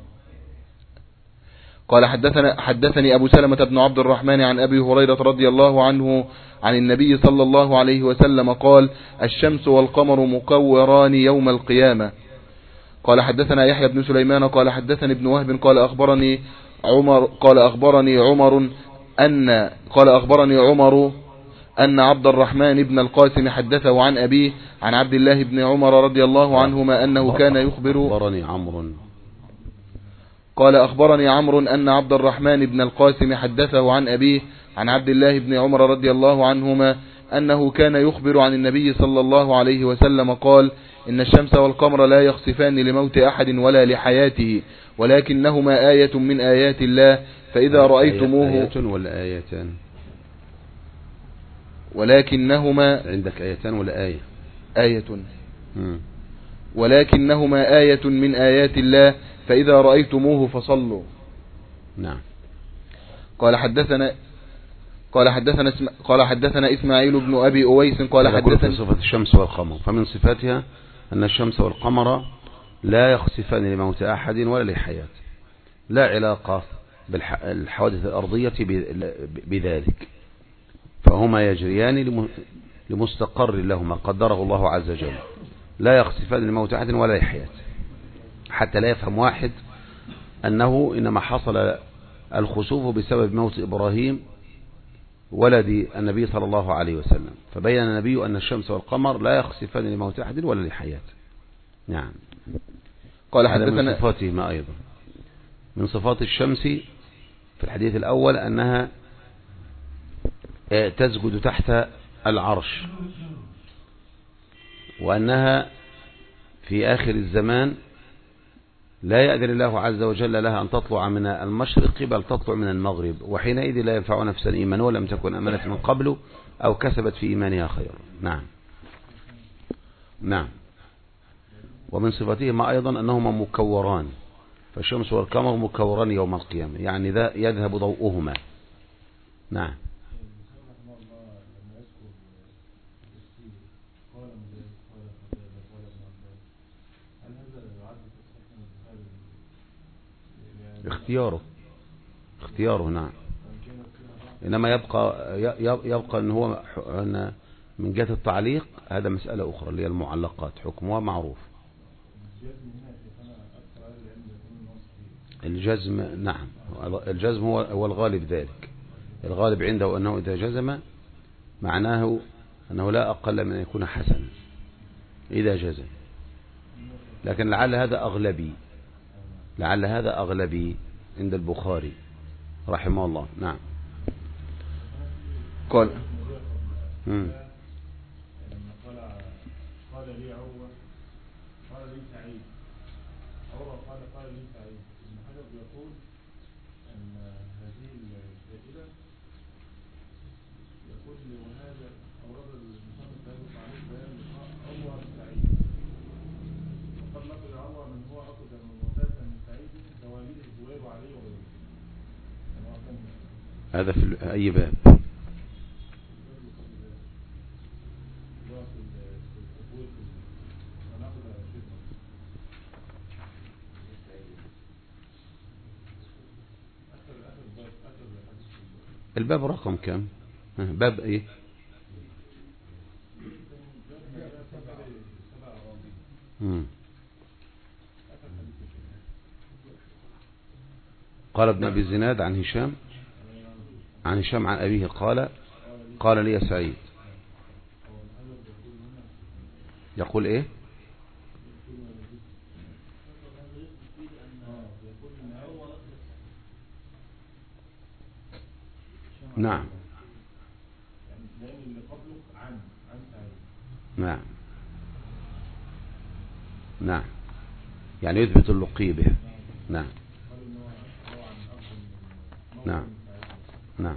قال حدثنا حدثني أبو سلمة بن عبد الرحمن عن أبي هريرة رضي الله عنه عن النبي صلى الله عليه وسلم قال الشمس والقمر مكوران يوم القيامة. قال حدثنا يحيى بن سليمان قال حدثني ابن وهب قال أخبرني عمر قال أخبرني عمر أن قال أخبرني عمر أن عبد الرحمن بن القاسم حدثه عن أبيه عن عبد الله بن عمر رضي الله عنهما أنه كان يخبر أخبرني عمرو قال أخبرني عمرو أن عبد الرحمن بن القاسم حدثه عن أبيه عن عبد الله بن عمر رضي الله عنهما أنه كان يخبر عن النبي صلى الله عليه وسلم قال إن الشمس والقمر لا يخسفان لموت أحد ولا لحياته ولكنهما آية من آيات الله فإذا رأيتموه آية ولا آيتان ولكنهما عندك آيتان ولا آية آية مم. ولكنهما آية من آيات الله فإذا رأيتموه فصلوا. نعم. قال حدثنا قال حدثنا اسم قال حدثنا إسماعيل بن أبي أويس قال حدثنا صفة الشمس والقمر، فمن صفاتها أن الشمس والقمر لا يخسفان لموت أحد ولا لحياة، لا علاقة بالحوادث الأرضية بذلك، فهما يجريان لمستقر لهما قدره الله عز وجل، لا يخسفان لموت أحد ولا لحياة، حتى لا يفهم واحد أنه إنما حصل الخسوف بسبب موت إبراهيم ولد النبي صلى الله عليه وسلم، فبين النبي أن الشمس والقمر لا يخسفان لموت أحد ولا لحياة. نعم. قال حدثنا من صفاتهما أيضا، من صفات الشمس في الحديث الأول أنها تسجد تحت العرش، وأنها في آخر الزمان لا يأذن الله عز وجل لها أن تطلع من المشرق بل تطلع من المغرب، وحينئذ لا ينفع نفسا إيمان ولم تكن أمنت من قبل أو كسبت في إيمانها خيرا. نعم نعم. ومن صفتهما أيضا أنهما مكوران، فالشمس والقمر مكوران يوم القيامة، يعني ذا يذهب ضوءهما. نعم. اختياره اختياره نعم. إنما يبقى يبقى أن هو أن من جهة التعليق هذا مسألة أخرى اللي هي المعلقات حكمها معروف. الجزم نعم، الجزم هو هو الغالب ذلك، الغالب عنده أنه إذا جزم معناه أنه لا أقل من أن يكون حسنا إذا جزم، لكن لعل هذا أغلبي، لعل هذا أغلبي عند البخاري رحمه الله. نعم. قال مم. قال لي عروة قال لي سعيد عروة قال قال لي سعيد ابن حجر يقول أن هذه الزائدة يقول وهذا أورد المصنف هذا التعليق بيان عروة سعيد، وقد نقل عروة من هو أخذ من وفاة من سعيد دواليد الزوير وعلي وغيره. هذا في أي باب؟ الباب رقم كم؟ باب ايه؟ مم. قال ابن ابي الزناد عن هشام عن هشام عن ابيه قال قال لي سعيد. يقول ايه؟ نعم نعم نعم، يعني يثبت اللقي به. نعم نعم نعم.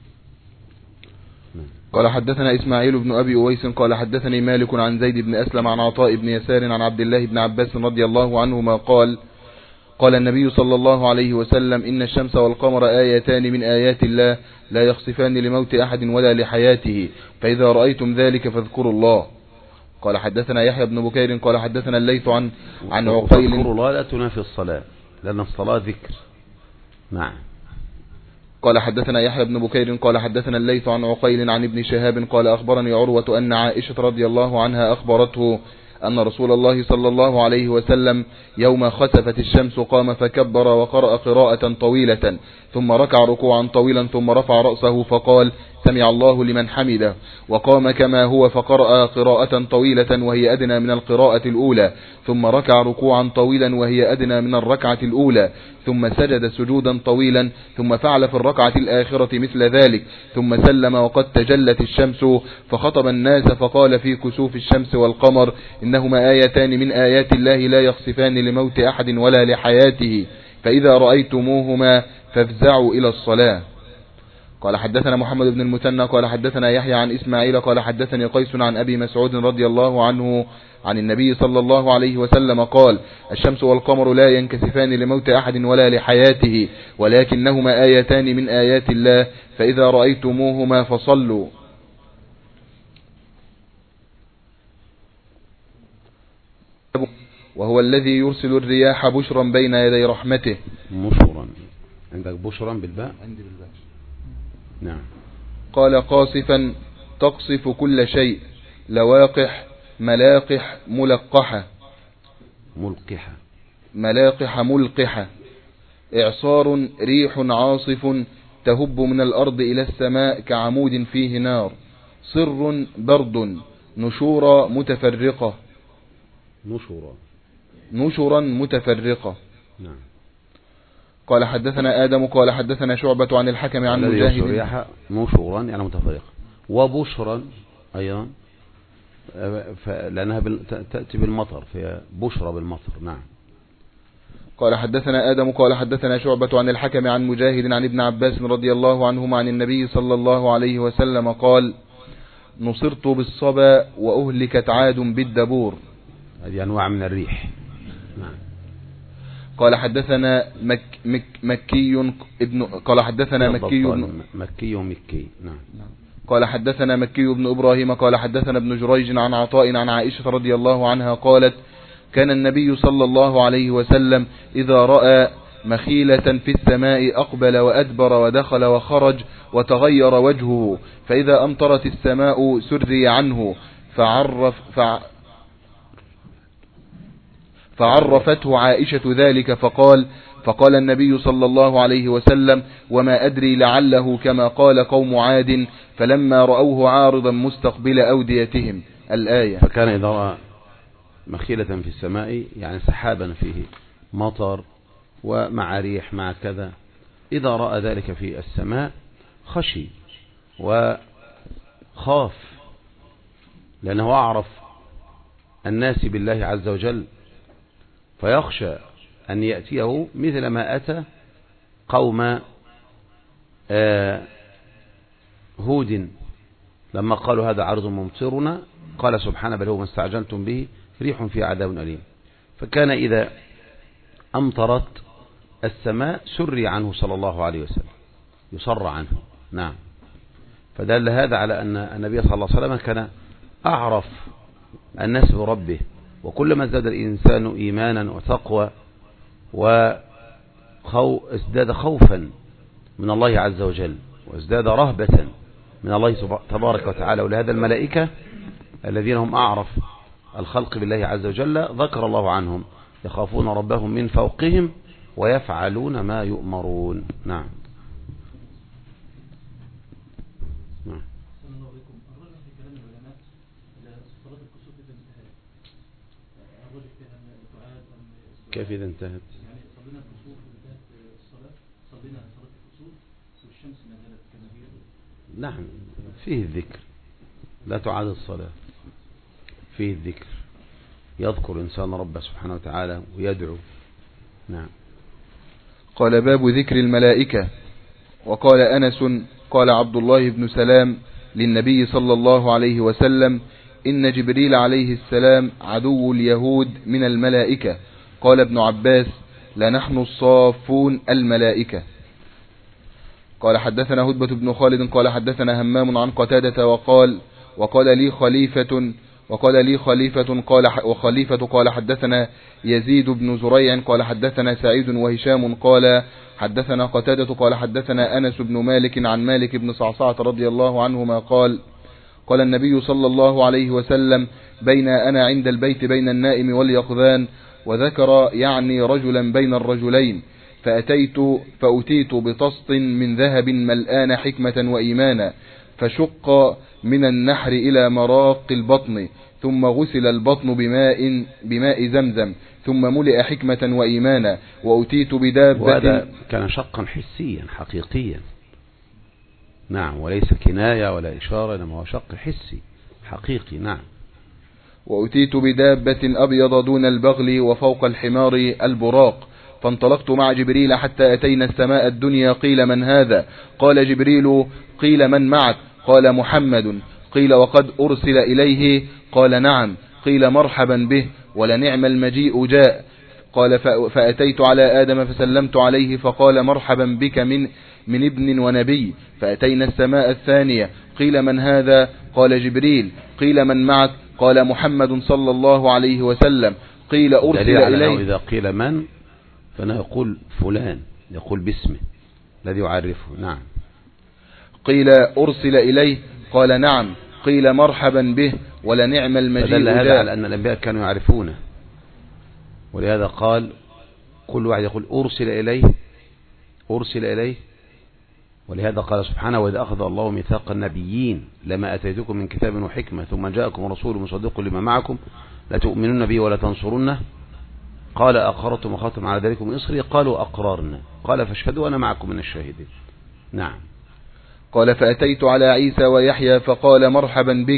قال حدثنا إسماعيل بن أبي أويس قال حدثني مالك عن زيد بن أسلم عن عطاء بن يسار عن عبد الله بن عباس رضي الله عنهما قال قال النبي صلى الله عليه وسلم إن الشمس والقمر آيتان من آيات الله لا يخسفان لموت أحد ولا لحياته، فإذا رأيتم ذلك فاذكروا الله. قال حدثنا يحيى بن بكير قال حدثنا الليث عن عن عقيل. فاذكروا الله لا تنافي الصلاة لأن الصلاة ذكر. نعم. قال حدثنا يحيى بن بكير قال حدثنا الليث عن عقيل عن ابن شهاب قال أخبرني عروة أن عائشة رضي الله عنها أخبرته أن رسول الله صلى الله عليه وسلم يوم خسفت الشمس قام فكبر وقرأ قراءة طويلة ثم ركع ركوعا طويلا ثم رفع رأسه فقال سمع الله لمن حمده، وقام كما هو فقرأ قراءة طويلة وهي أدنى من القراءة الأولى ثم ركع ركوعا طويلا وهي أدنى من الركعة الأولى ثم سجد سجودا طويلا ثم فعل في الركعة الآخرة مثل ذلك ثم سلم وقد تجلت الشمس فخطب الناس فقال في كسوف الشمس والقمر إنهما آيتان من آيات الله لا يخسفان لموت أحد ولا لحياته، فإذا رأيتموهما فافزعوا إلى الصلاة. قال حدثنا محمد بن المثنى قال حدثنا يحيى عن إسماعيل قال حدثني قيس عن أبي مسعود رضي الله عنه عن النبي صلى الله عليه وسلم قال الشمس والقمر لا ينكسفان لموت أحد ولا لحياته ولكنهما آيتان من آيات الله فإذا رأيتموهما فصلوا. وهو الذي يرسل الرياح بشرا بين يدي رحمته. مشرا عندك بشرا بالباء؟ عندي بالباء. نعم. قال قاصفا تقصف كل شيء لواقح ملاقح ملقحة ملقحة ملاقح ملقحة إعصار ريح عاصف تهب من الأرض إلى السماء كعمود فيه نار صر برد نشورا متفرقة نشورا نشرا متفرقة. نعم. قال حدثنا آدم قال حدثنا شعبة عن الحكم عن مجاهد. نشورا يعني متفرقة، وبشرا أيضا لأنها تأتي بالمطر، فهي بشرى بالمطر. نعم. قال حدثنا آدم قال حدثنا شعبة عن الحكم عن مجاهد عن ابن عباس رضي الله عنهما عن النبي صلى الله عليه وسلم قال: نصرت بالصبا وأهلكت عاد بالدبور. هذه أنواع من الريح. نعم. قال حدثنا مك مك مكي ابن قال حدثنا مكي ابن مكي ومكي. نعم. قال حدثنا مكي بن إبراهيم قال حدثنا ابن جريج عن عطاء عن عائشة رضي الله عنها قالت: كان النبي صلى الله عليه وسلم إذا رأى مخيلة في السماء أقبل وأدبر ودخل وخرج وتغير وجهه، فإذا أمطرت السماء سري عنه فعرف فع فعرفته عائشة ذلك فقال فقال النبي صلى الله عليه وسلم: وما أدري لعله كما قال قوم عاد فلما رأوه عارضا مستقبل أوديتهم. الآية. فكان إذا رأى مخيلة في السماء يعني سحابا فيه مطر ومع ريح مع كذا، إذا رأى ذلك في السماء خشي وخاف، لأنه أعرف الناس بالله عز وجل، فيخشى أن يأتيه مثل ما أتى قوم هود لما قالوا هذا عرض ممطرنا، قال سبحانه: بل هو ما استعجلتم به ريح في عذاب أليم. فكان إذا أمطرت السماء سري عنه صلى الله عليه وسلم، يصر عنه. نعم. فدل هذا على أن النبي صلى الله عليه وسلم كان أعرف الناس بربه، وكلما ازداد الإنسان إيمانا وتقوى وازداد خوفا من الله عز وجل وازداد رهبة من الله تبارك وتعالى. ولهذا الملائكة الذين هم أعرف الخلق بالله عز وجل ذكر الله عنهم: يخافون ربهم من فوقهم ويفعلون ما يؤمرون. نعم. نعم. كيف إذا انتهت؟ يعني صلينا الكسوف وانتهت الصلاة، صلينا صلاة الكسوف والشمس نزلت كما هي. نعم، فيه الذكر، لا تعاد الصلاة، فيه الذكر، يذكر إنسان ربه سبحانه وتعالى ويدعو. نعم. قال: باب ذكر الملائكة. وقال أنس قال عبد الله بن سلام للنبي صلى الله عليه وسلم: إن جبريل عليه السلام عدو اليهود من الملائكة. قال ابن عباس: لنحن الصافون الملائكة. قال حدثنا هدبة بن خالد قال حدثنا همام عن قتادة وقال وقال لي خليفة وقال لي خليفة قال وخليفة قال حدثنا يزيد بن زريع قال حدثنا سعيد وهشام قال حدثنا قتادة قال حدثنا أنس بن مالك عن مالك بن صعصعة رضي الله عنهما قال: قال النبي صلى الله عليه وسلم: بين أنا عند البيت بين النائم واليقظان، وذكر يعني رجلا بين الرجلين، فأتيت فأتيت بطسط من ذهب ملآن حكمة وإيمانا، فشق من النحر إلى مراق البطن، ثم غسل البطن بماء بماء زمزم، ثم ملئ حكمة وإيمانا، وأتيت بدابة. وهذا كان شقا حسيا حقيقيا. نعم، وليس كناية ولا إشارة، إنما هو شق حسي حقيقي. نعم. وأتيت بدابة أبيض دون البغل وفوق الحمار البراق، فانطلقت مع جبريل حتى أتينا السماء الدنيا. قيل: من هذا؟ قال جبريل: قيل: من معك؟ قال: محمد. قيل: وقد أرسل إليه؟ قال: نعم. قيل: مرحبا به، ولنعم المجيء جاء. قال: فأتيت على آدم فسلمت عليه، فقال: مرحبا بك من من ابن ونبي. فأتينا السماء الثانية. قيل: من هذا؟ قال: جبريل. قيل: من معك؟ قال: محمد صلى الله عليه وسلم. قيل: أرسل إليه. إذا قيل من فأنا يقول فلان، يقول باسمه الذي يعرفه. نعم. قيل: أرسل إليه؟ قال: نعم. قيل: مرحبا به، ولنعم المجيء جاء. فدل هذا على أن الأنبياء كانوا يعرفونه، ولهذا قال كل واحد يقول أرسل إليه أرسل إليه. ولهذا قال سبحانه: وإذا أخذ الله ميثاق النبيين لما أتيتكم من كتاب وحكمة ثم جاءكم رسول مصدق لما معكم لتؤمنن به ولا تنصرنه. قال: أقررتم وأخذتم على ذلكم إصري؟ قالوا: أقررنا. قال: فاشهدوا أنا معكم من الشاهدين. نعم. قال: فأتيت على عيسى ويحيى، فقال: مرحبا بك.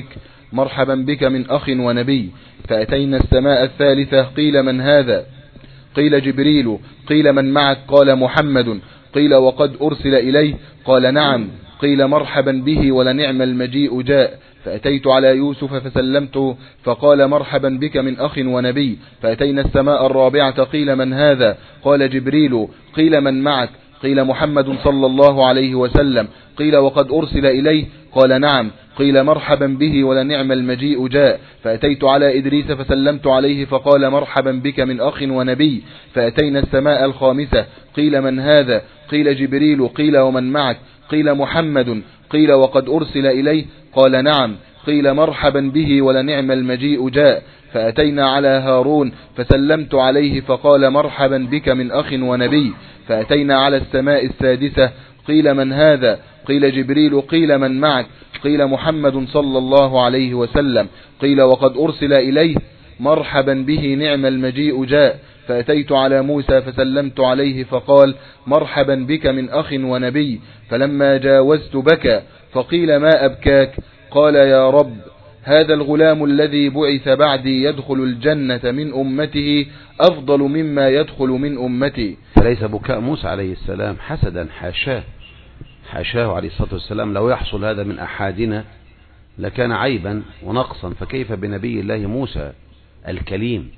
مرحبا بك من أخ ونبي. فأتينا السماء الثالثة، قيل من هذا؟ قيل جبريل. قيل من معك؟ قال محمد. قيل وقد أرسل إليه؟ قال نعم. قيل مرحبا به ولنعم المجيء جاء. فأتيت على يوسف فسلمت فقال مرحبا بك من أخ ونبي. فأتينا السماء الرابعة، قيل من هذا؟ قال جبريل. قيل من معك؟ قيل محمد صلى الله عليه وسلم. قيل وقد أرسل إليه؟ قال نعم. قيل مرحبا به ولنعم المجيء جاء. فأتيت على إدريس فسلمت عليه فقال مرحبا بك من أخ ونبي. فأتينا السماء الخامسة، قيل من هذا؟ قيل جبريل. قيل ومن معك؟ قيل محمد. قيل وقد أرسل إليه؟ قال نعم. قيل مرحبا به ولنعم المجيء جاء. فأتينا على هارون فسلمت عليه فقال مرحبا بك من أخ ونبي. فأتينا على السماء السادسة، قيل من هذا؟ قيل جبريل. قيل من معك؟ قيل محمد صلى الله عليه وسلم. قيل وقد أرسل إليه؟ مرحبا به نعم المجيء جاء. فأتيت على موسى فسلمت عليه فقال مرحبا بك من أخ ونبي. فلما جاوزت بكى فقيل ما أبكاك؟ قال يا رب هذا الغلام الذي بعث بعدي يدخل الجنة من أمته أفضل مما يدخل من أمتي. فليس بكاء موسى عليه السلام حسدا، حاشاه حاشاه عليه الصلاة والسلام. لو يحصل هذا من أحدنا لكان عيبا ونقصا، فكيف بنبي الله موسى الكليم؟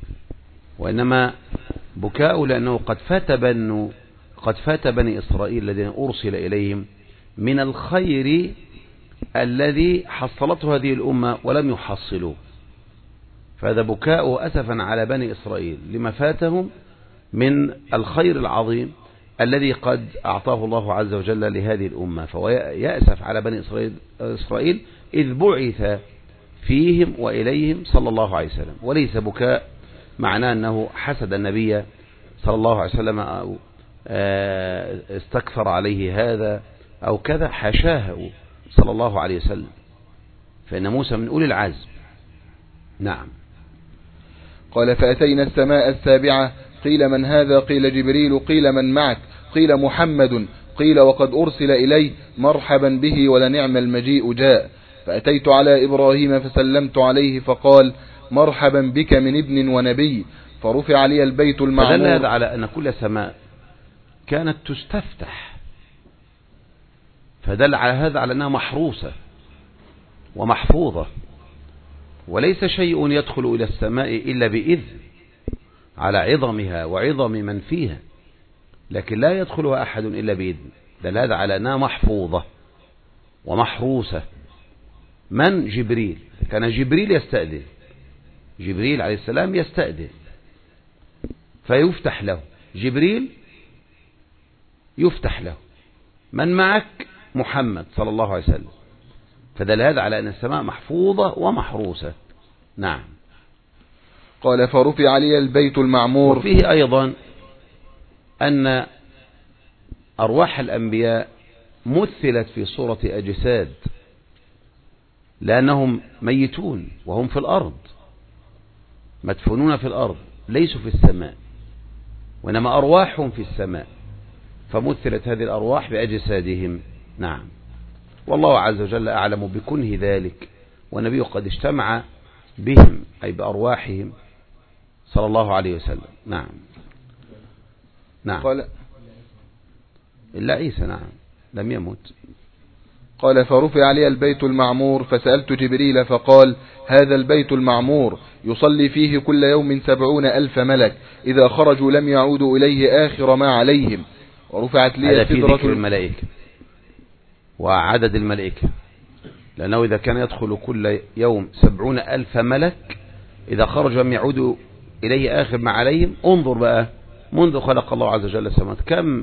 وإنما بكاء لأنه قد فات بنو قد فات بني إسرائيل الذين أرسل إليهم من الخير الذي حصلته هذه الأمة ولم يحصلوه. فهذا بكاء أسفا على بني إسرائيل لما فاتهم من الخير العظيم الذي قد أعطاه الله عز وجل لهذه الأمة. فهو يأسف على بني إسرائيل, إسرائيل إذ بعث فيهم وإليهم صلى الله عليه وسلم. وليس بكاء معناه أنه حسد النبي صلى الله عليه وسلم أو استكثر عليه هذا أو كذا، حاشاه صلى الله عليه وسلم، فإن موسى من أولي العزم. نعم. قال فأتينا السماء السابعة، قيل من هذا؟ قيل جبريل. قيل من معك؟ قيل محمد. قيل وقد أرسل إليه؟ مرحبا به ولنعم المجيء جاء. فأتيت على إبراهيم فسلمت عليه فقال مرحبا بك من ابن ونبي. فرفع لي البيت المعمور. فدل هذا على أن كل سماء كانت تستفتح، فدل على هذا على أنها محروسة ومحفوظة، وليس شيء يدخل إلى السماء إلا بإذن على عظمها وعظم من فيها، لكن لا يدخلها أحد إلا بإذن. دل هذا على أنها محفوظة ومحروسة. من؟ جبريل. كان جبريل يستأذن، جبريل عليه السلام يستأذن فيفتح له. جبريل يفتح له. من معك؟ محمد صلى الله عليه وسلم. فدل هذا على أن السماء محفوظة ومحروسة. نعم. قال فرفع لي البيت المعمور. وفيه أيضا أن أرواح الأنبياء مثلت في صورة أجساد، لأنهم ميتون وهم في الأرض، مدفونون في الأرض، ليسوا في السماء، وإنما أرواحهم في السماء، فمثلت هذه الأرواح بأجسادهم. نعم. والله عز وجل أعلم بكنه ذلك، والنبي قد اجتمع بهم أي بأرواحهم صلى الله عليه وسلم. نعم. نعم. قال إلا عيسى نعم لم يمت. قال فرفع لي البيت المعمور فسألت جبريل فقال هذا البيت المعمور يصلي فيه كل يوم سبعون ألف ملك، إذا خرجوا لم يعودوا إليه آخر ما عليهم. ورفعت لي سدرة الملائكة وعدد الملائكة، لأنه إذا كان يدخل كل يوم سبعون ألف ملك إذا خرجوا لم يعودوا إليه آخر ما عليهم. انظر بقى منذ خلق الله عز وجل السماوات كم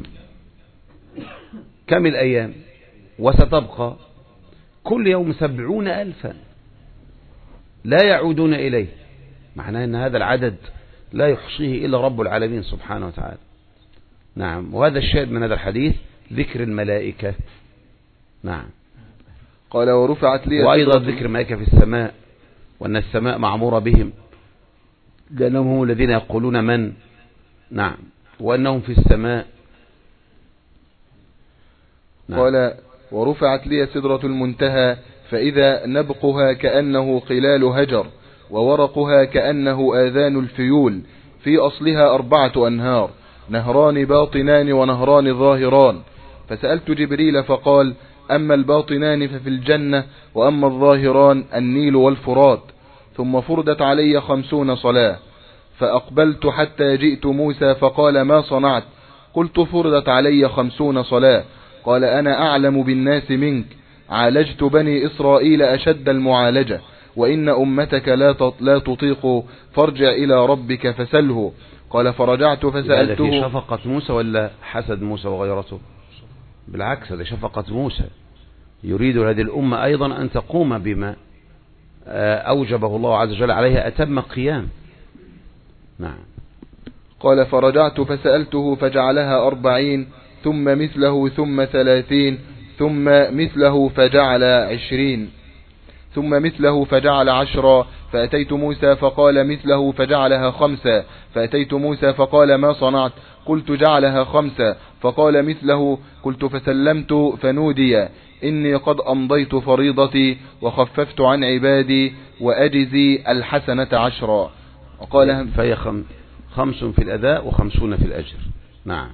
كم الأيام، وستبقى كل يوم سبعون ألفا لا يعودون إليه. معناه أن هذا العدد لا يحصيه إلا رب العالمين سبحانه وتعالى. نعم. وهذا الشاهد من هذا الحديث ذكر الملائكة. نعم. قال ورفعت لي وأيضا ذكر الملائكة في السماء، وأن السماء معمورة بهم لأنهم هم الذين يقولون من. نعم. وأنهم في السماء. نعم. قال ورفعت لي سدرة المنتهى فإذا نبقها كأنه قلال هجر وورقها كأنه آذان الفيول، في أصلها أربعة أنهار، نهران باطنان ونهران ظاهران. فسألت جبريل فقال: أما الباطنان ففي الجنة، وأما الظاهران النيل والفرات. ثم فرضت علي خمسون صلاة، فأقبلت حتى جئت موسى فقال: ما صنعت؟ قلت: فرضت علي خمسون صلاة. قال: أنا أعلم بالناس منك، عالجت بني إسرائيل أشد المعالجة، وإن أمتك لا تطيق، فارجع إلى ربك فسله. قال: فرجعت فسألته. هذا في شفقة موسى ولا حسد موسى وغيرته؟ بالعكس، هذا شفقة موسى، يريد هذه الأمة أيضا أن تقوم بما أوجبه الله عز وجل عليها أتم قيام. نعم. قال: فرجعت فسألته فجعلها أربعين، ثم مثله، ثم ثلاثين، ثم مثله فجعل عشرين، ثم مثله فجعل عشرا. فأتيت موسى فقال: مثله فجعلها خمسة. فأتيت موسى فقال: ما صنعت؟ قلت: جعلها خمسة. فقال: مثله. قلت: فسلمت فنودي: إني قد أمضيت فريضتي وخففت عن عبادي وأجزي الحسنة عشرا. وقال: فهي خمس في الأداء وخمسون في الأجر. نعم.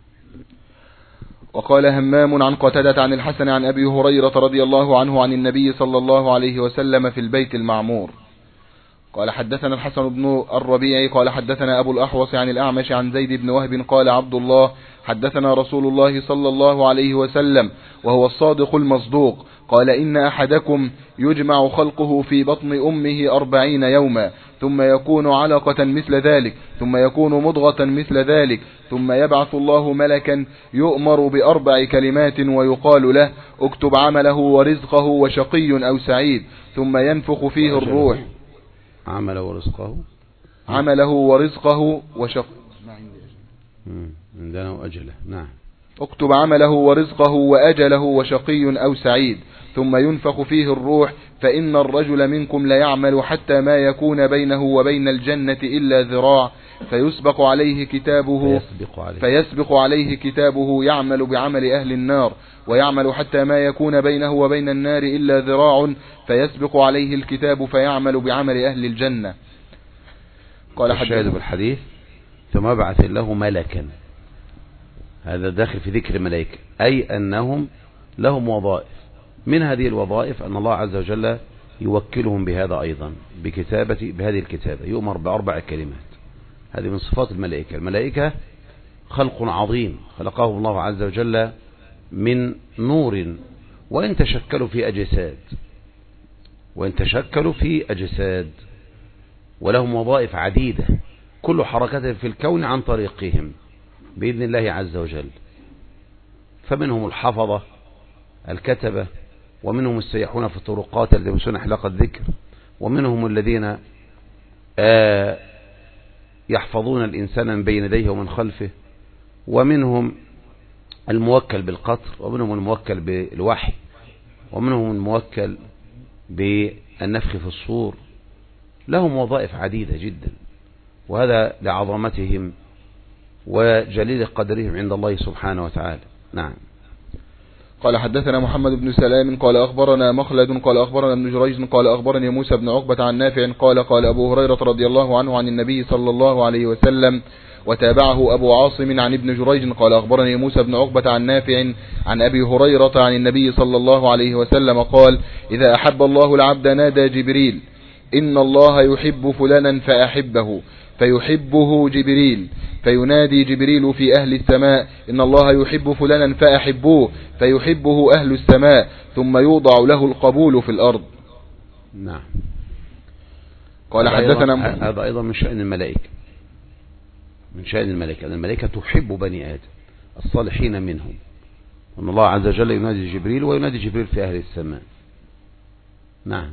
وقال همام عن قتادة عن الحسن عن أبي هريرة رضي الله عنه عن النبي صلى الله عليه وسلم في البيت المعمور. قال: حدثنا الحسن بن الربيع قال: حدثنا أبو الأحوص عن الأعمش عن زيد بن وهب قال: عبد الله حدثنا رسول الله صلى الله عليه وسلم وهو الصادق المصدوق قال: إن أحدكم يجمع خلقه في بطن أمه أربعين يوما، ثم يكون علقة مثل ذلك، ثم يكون مضغة مثل ذلك، ثم يبعث الله ملكا يؤمر بأربع كلمات ويقال له: اكتب عمله ورزقه وشقي أو سعيد، ثم ينفخ فيه الروح. عمله ورزقه عمله ورزقه وشق عندنا وأجله. نعم. اكتب عمله ورزقه وأجله وشقي أو سعيد، ثم ينفخ فيه الروح. فإن الرجل منكم ليعمل حتى ما يكون بينه وبين الجنة إلا ذراع، فيسبق عليه كتابه فيسبق عليه, فيسبق عليه كتابه يعمل بعمل أهل النار، ويعمل حتى ما يكون بينه وبين النار إلا ذراع، فيسبق عليه الكتاب فيعمل بعمل أهل الجنة. قال: الشاهد بالحديث: ثم بعث له ملكا. هذا داخل في ذكر الملائكة، أي أنهم لهم وظائف. من هذه الوظائف أن الله عز وجل يوكلهم بهذا أيضا، بكتابة بهذه الكتابة، يؤمر بأربع كلمات. هذه من صفات الملائكة. الملائكة خلق عظيم خلقهم الله عز وجل من نور، وإن تشكلوا في أجساد وإن تشكلوا في أجساد ولهم وظائف عديدة، كل حركتهم في الكون عن طريقهم بإذن الله عز وجل. فمنهم الحفظة الكتبة، ومنهم السياحون في الطرقات الذين يمسون حلقة الذكر، ومنهم الذين آه يحفظون الإنسان من بين يديه ومن خلفه، ومنهم الموكل بالقطر، ومنهم الموكل بالوحي، ومنهم الموكل بالنفخ في الصور. لهم وظائف عديدة جدا، وهذا لعظمتهم وجليل قدرهم عند الله سبحانه وتعالى. نعم. قال: حدثنا محمد بن سلام قال: أخبرنا مخلد قال: أخبرنا ابن جريج قال: أخبرني موسى بن عقبة عن نافع قال: قال أبو هريرة رضي الله عنه عن النبي صلى الله عليه وسلم، وتابعه أبو عاصم عن ابن جريج قال: أخبرني موسى بن عقبة عن نافع عن أبي هريرة عن النبي صلى الله عليه وسلم قال: إذا أحب الله العبد نادى جبريل: إن الله يحب فلانا فأحبه، فيحبه جبريل، فينادي جبريل في أهل السماء: إن الله يحب فلانا فأحبوه، فيحبه أهل السماء، ثم يوضع له القبول في الأرض. نعم. قال: حدثنا. هذا أيضا من شأن الملائكة، من شأن الملائكة، أن الملائكة تحب بني آدم الصالحين منهم، وأن الله عز وجل ينادي جبريل، وينادي جبريل في أهل السماء. نعم.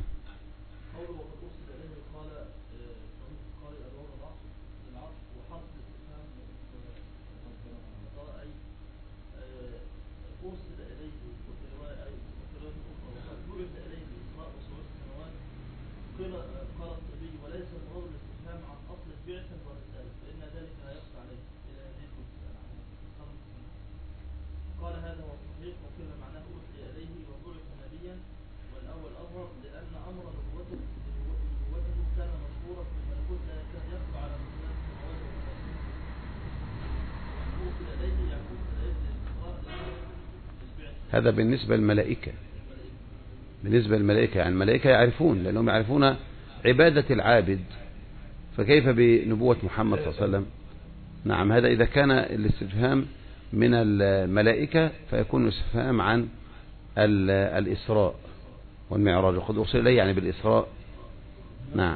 هذا بالنسبة للملائكة، بالنسبة للملائكة يعني الملائكة يعرفون، لأنهم يعرفون عبادة العابد، فكيف بنبوة محمد صلى الله عليه وسلم؟ نعم، هذا إذا كان الاستفهام من الملائكة فيكون الاستفهام عن الإسراء والمعراج، وقد أرسل إليه يعني بالإسراء. نعم.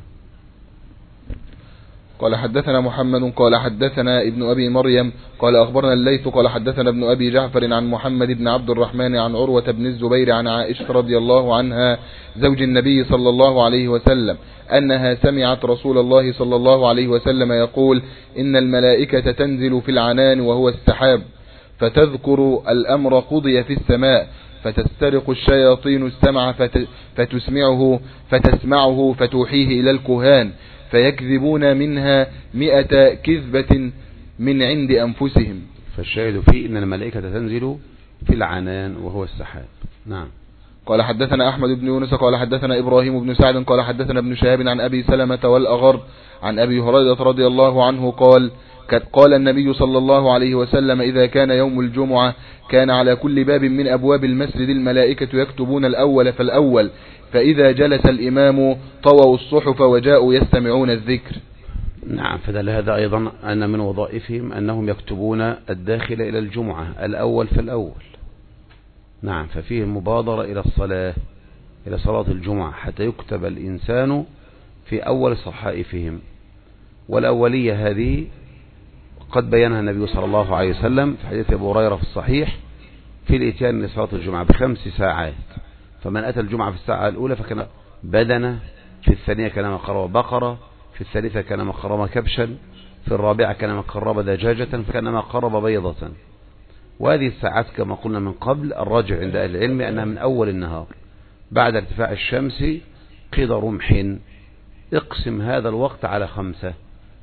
قال حدثنا محمد قال حدثنا ابن أبي مريم قال أخبرنا الليث قال حدثنا ابن أبي جعفر عن محمد بن عبد الرحمن عن عروة بن الزبير عن عائشة رضي الله عنها زوج النبي صلى الله عليه وسلم أنها سمعت رسول الله صلى الله عليه وسلم يقول: إن الملائكة تنزل في العنان وهو السحاب، فتذكر الأمر قضي في السماء، فتسترق الشياطين السمع فتسمعه فتسمعه فتوحيه إلى الكهان، فيكذبون منها مئة كذبة من عند أنفسهم. فالشاهد فيه إن الملائكة تنزل في العنان وهو السحاب. نعم. قال حدثنا أحمد بن يونس قال حدثنا إبراهيم بن سعد قال حدثنا ابن شهاب عن أبي سلمة والأغر عن أبي هريرة رضي الله عنه قال: قال النبي صلى الله عليه وسلم: إذا كان يوم الجمعة كان على كل باب من أبواب المسجد الملائكة يكتبون الأول فالأول، فإذا جلس الإمام طووا الصحف وجاءوا يستمعون الذكر. نعم، فدل هذا أيضا أن من وظائفهم أنهم يكتبون الداخل إلى الجمعة الأول فالأول. نعم، ففيه المبادرة إلى الصلاة، إلى صلاة الجمعة، حتى يكتب الإنسان في أول صحائفهم. والأولية هذه قد بينها النبي صلى الله عليه وسلم في حديث أبو هريرة في الصحيح في الإتيان لصلاة الجمعة بخمس ساعات. فمن أتى الجمعة في الساعة الأولى فكان بدنة، في الثانية كان ما قرب بقرة، في الثالثة كان ما قرب كبشا، في الرابعة كان ما قرب دجاجة، فكان ما قرب بيضة. وهذه الساعات كما قلنا من قبل الراجع عند أهل العلم أنها من أول النهار بعد ارتفاع الشمس قيد رمح. اقسم هذا الوقت على خمسة.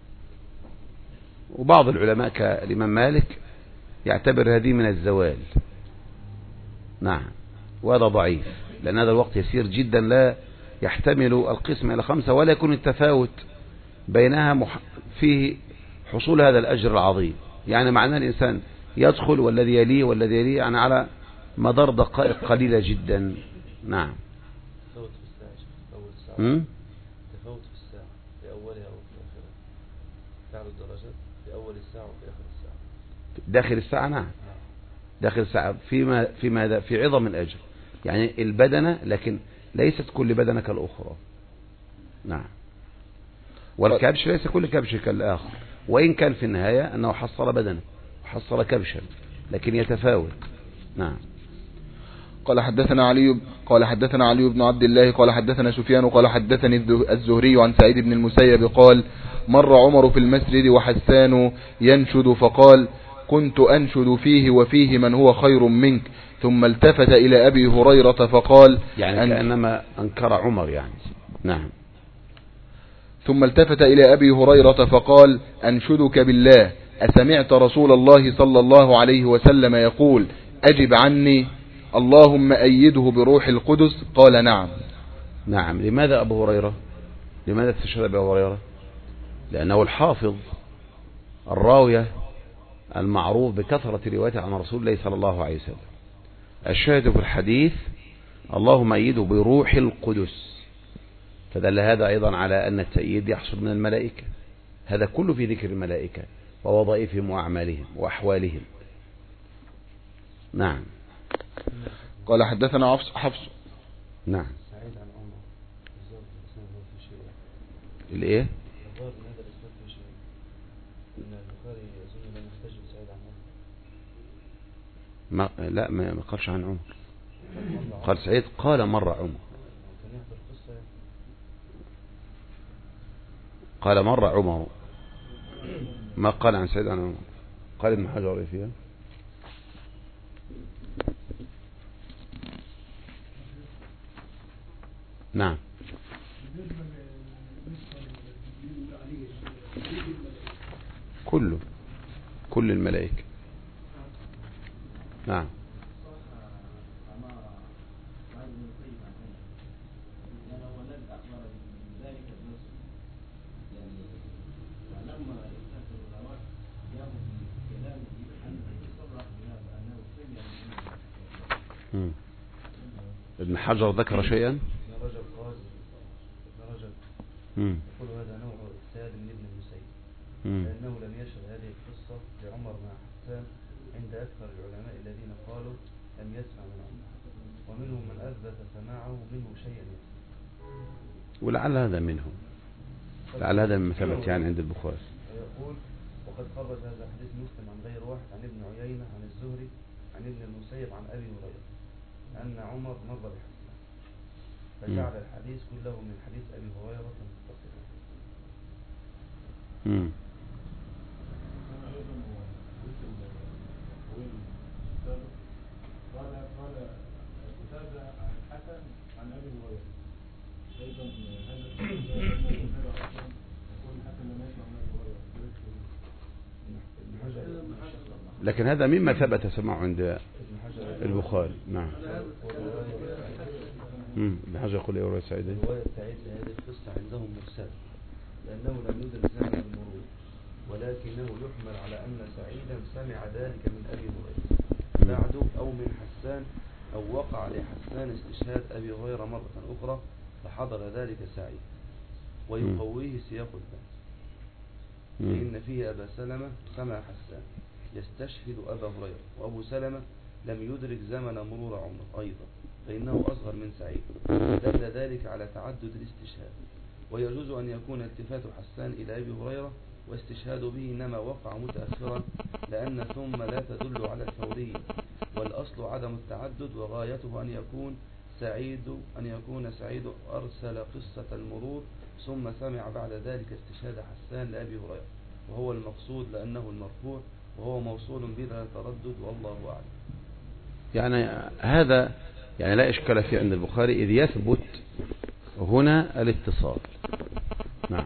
وبعض العلماء كالإمام مالك يعتبر هذه من الزوال. نعم، وهذا ضعيف، لأن هذا الوقت يسير جدا لا يحتمل القسم إلى خمسة، ولا يكون التفاوت بينها فيه حصول هذا الأجر العظيم. يعني معناه الإنسان يدخل والذي يليه والذي يليه يعني على مدار دقائق قليلة جدا. نعم. تفاوت في الساعة أول ساعة. تفاوت في الساعة في أولها وفي آخرها. تعرض الدرجات في أول الساعة وفي آخر الساعة. داخل الساعة. نعم. داخل الساعة فيما في ماذا في عظم الأجر، يعني البدنة، لكن ليست كل بدنة كالأخرى. نعم. والكبش ليس كل كبش كالآخر، وإن كان في النهاية أنه حصل بدنة وحصل كبشا، لكن يتفاوت. نعم. قال حدثنا علي قال حدثنا علي بن عبد الله قال حدثنا سفيان قال حدثني الزهري عن سعيد بن المسيب قال: مر عمر في المسجد وحسان ينشد فقال: كنت أنشد فيه وفيه من هو خير منك، ثم التفت إلى أبي هريرة فقال يعني أن... كأنما أنكر عمر يعني. نعم. ثم التفت إلى أبي هريرة فقال: أنشدك بالله، أسمعت رسول الله صلى الله عليه وسلم يقول: أجب عني، اللهم أيده بروح القدس؟ قال: نعم. نعم. لماذا أبو هريرة؟ لماذا استشهد أبو هريرة؟ لأنه الحافظ الراوية المعروف بكثرة روايته عن رسول الله صلى الله عليه وسلم. الشاهد في الحديث: اللهم أيده بروح القدس. فدل هذا أيضا على أن التأييد يحصل من الملائكة. هذا كله في ذكر الملائكة ووظائفهم وأعمالهم وأحوالهم. نعم. قال حدثنا حفص حفص نعم. سعيد عن عمر الزوج الإسلام في شيء. الإيه؟ الظاهر من هذا الإسلام في شيء. إن البخاري يظن أن يحتج سعيد عن عمر. ما لا ما قالش عن عمر. قال سعيد قال مر عمر. قال مر عمر، ما قال عن سعيد عن عمر. قال ابن حجر فيها. نعم. كله كل الملائكة. نعم. مم. ابن حجر ذكر شيئا. ابن رجب قال ابن رجب مم. يقول هذا نوع الساد من ابن المسيب مم. لأنه لم يشهد هذه القصة لعمر مع حسان عند أكثر العلماء الذين قالوا لم يسمع من عمر، ومنهم من أثبت سماعه منه شيئا يسمع. ولعل هذا منهم، لعل هذا من ثبت يعني عند البخاري. يقول وقد خرج هذا حديث مسلم عن غير واحد عن ابن عيينة عن الزهري عن ابن المسيب عن أبي هريرة أن عمر مر بحسان فجعل الحديث كله من حديث أبي هريرة متصلا. امم قال قال قتادة عن الحسن عن أبي هريرة أيضا هذا يقول الحسن لم يسمع من أبي هريرة. لكن هذا مما ثبت سماعه عند البخاري. نعم. امم ابن حجر يقول ايه رواية سعيد؟ رواية سعيد هذه القصة عندهم مرسلة لأنه لم يدرك زمن المرور، ولكنه يحمل على أن سعيدا سمع ذلك من أبي هريرة بعد أو من حسان، أو وقع لحسان استشهاد أبي هريرة مرة أخرى فحضر ذلك سعيد، ويقويه سياق البحث فإن فيه أبا سلمة سمع حسان يستشهد أبا هريرة، وأبو سلمة لم يدرك زمن مرور عمر أيضا فإنه أصغر من سعيد، فدل ذلك على تعدد الاستشهاد. ويجوز أن يكون التفات حسان إلى أبي هريرة واستشهاد به إنما وقع متأخرا، لأن ثم لا تدل على الفورية، والأصل عدم التعدد، وغايته أن يكون سعيد أن يكون سعيد أرسل قصة المرور ثم سمع بعد ذلك استشهاد حسان لأبي هريرة، وهو المقصود لأنه المرفوع وهو موصول بلا تردد، والله أعلم. يعني هذا يعني لا إشكال فيه عند البخاري إذ يثبت هنا الاتصال. نعم.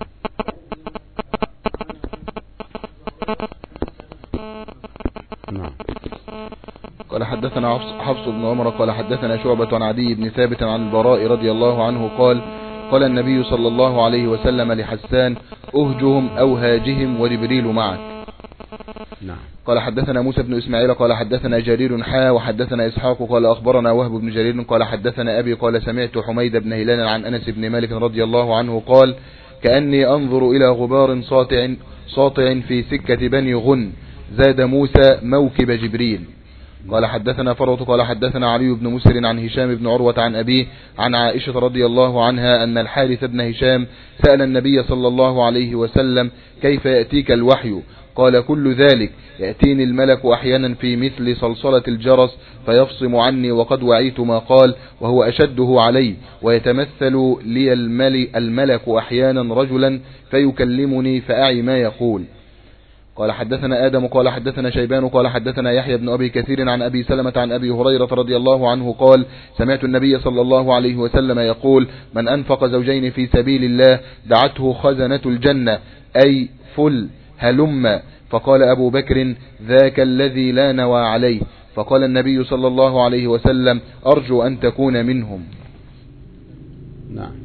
نعم. قال حدثنا حفص بن عمر قال حدثنا شعبة عن عدي بن ثابت عن البراء رضي الله عنه قال قال النبي صلى الله عليه وسلم لحسان أهجهم أو هاجهم وجبريل معك. نعم. قال حدثنا موسى بن إسماعيل قال حدثنا جرير حا وحدثنا إسحاق قال أخبرنا وهب بن جرير قال حدثنا أبي قال سمعت حميد بن هلال عن أنس بن مالك رضي الله عنه قال كأني أنظر إلى غبار ساطع ساطع في سكة بني غن زاد موسى موكب جبريل. قال حدثنا فرط قال حدثنا علي بن مسر عن هشام بن عروة عن أبيه عن عائشة رضي الله عنها أن الحارث بن هشام سأل النبي صلى الله عليه وسلم كيف يأتيك الوحي؟ قال كل ذلك يأتيني الملك أحيانا في مثل صلصلة الجرس فيفصم عني وقد وعيت ما قال وهو أشده علي، ويتمثل لي الملك أحيانا رجلا فيكلمني فأعي ما يقول. قال حدثنا آدم قال حدثنا شيبان قال حدثنا يحيى بن أبي كثير عن أبي سلمة عن أبي هريرة رضي الله عنه قال سمعت النبي صلى الله عليه وسلم يقول من أنفق زوجين في سبيل الله دعته خزنة الجنة أي فل هلم. فقال أبو بكر ذاك الذي لا نوى عليه. فقال النبي صلى الله عليه وسلم أرجو أن تكون منهم. نعم.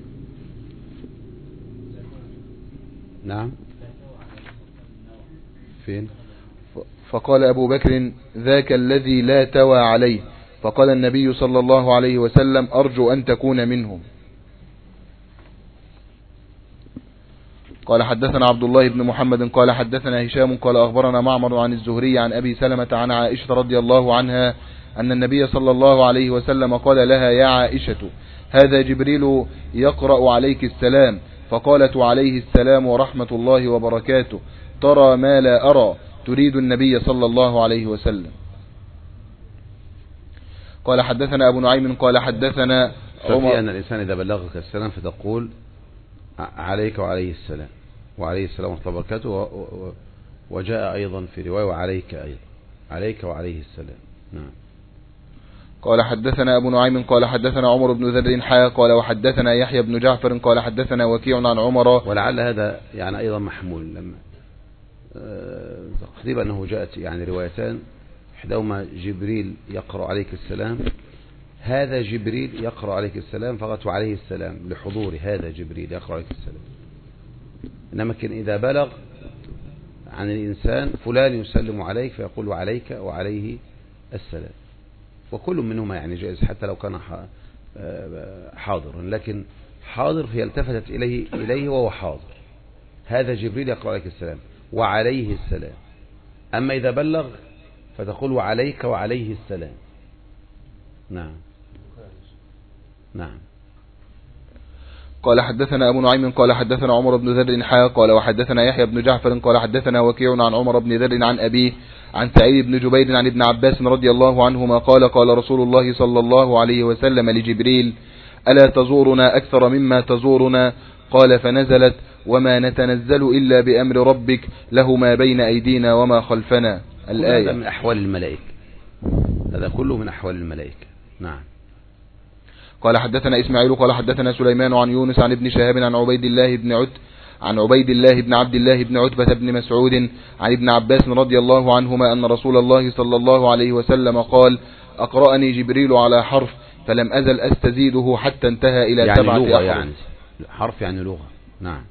نعم. فين؟ فقال أبو بكر ذاك الذي لا توى عليه. فقال النبي صلى الله عليه وسلم أرجو أن تكون منهم. قال حدثنا عبد الله بن محمد قال حدثنا هشام قال أخبرنا معمر عن الزهري عن أبي سلمة عن عائشة رضي الله عنها أن النبي صلى الله عليه وسلم قال لها يا عائشة هذا جبريل يقرأ عليك السلام. فقالت عليه السلام ورحمة الله وبركاته ترى ما لا أرى تريد النبي صلى الله عليه وسلم. قال حدثنا أبو نعيم قال حدثنا عمر أن الإنسان إذا بلغك السلام فتقول عليك وعليه السلام وعليه السلام ورحمة الله وبركاته، وجاء أيضا في رواية وعليك أيضا عليك وعليه السلام. نعم. قال حدثنا أبو نعيم قال حدثنا عمر بن ذر حا قال وحدثنا يحيى بن جعفر قال حدثنا وكيع عن عمر. ولعل هذا يعني أيضا محمول لما تقريبا أنه جاءت يعني روايتان إحداهما جبريل يقرأ عليك السلام، هذا جبريل يقرأ عليك السلام فقط وعليه السلام لحضور هذا جبريل يقرأ عليك السلام. إنما كان إذا بلغ عن الإنسان فلان يسلم عليك فيقول عليك وعليه السلام. وكل منهما يعني جائز حتى لو كان حاضرا، لكن حاضر هي التفتت إليه, إليه وهو حاضر، هذا جبريل يقرأ عليك السلام وعليه السلام. أما إذا بلغ فتقول وعليك وعليه السلام. نعم نعم. قال حدثنا أبو نعيم قال حدثنا عمر بن ذر حا قال وحدثنا يحيى بن جعفر قال حدثنا وكيع عن عمر بن ذر عن أبيه عن سعيد بن جبير عن ابن عباس رضي الله عنهما قال قال رسول الله صلى الله عليه وسلم لجبريل ألا تزورنا أكثر مما تزورنا؟ قال فنزلت وما نتنزل إلا بأمر ربك له ما بين أيدينا وما خلفنا. الآية. هذا من أحوال الملائكة، هذا كله من أحوال الملائكة. نعم. قال حدثنا إسماعيل قال حدثنا سليمان عن يونس عن ابن شهاب عن عبيد الله بن عت عن عبيد الله بن عبد الله بن عتبة بن مسعود عن ابن عباس رضي الله عنهما أن رسول الله صلى الله عليه وسلم قال أقرأني جبريل على حرف فلم أزل أستزيده حتى انتهى إلى يعني سبعة لغة أحرف. يعني حرف يعني لغة. نعم.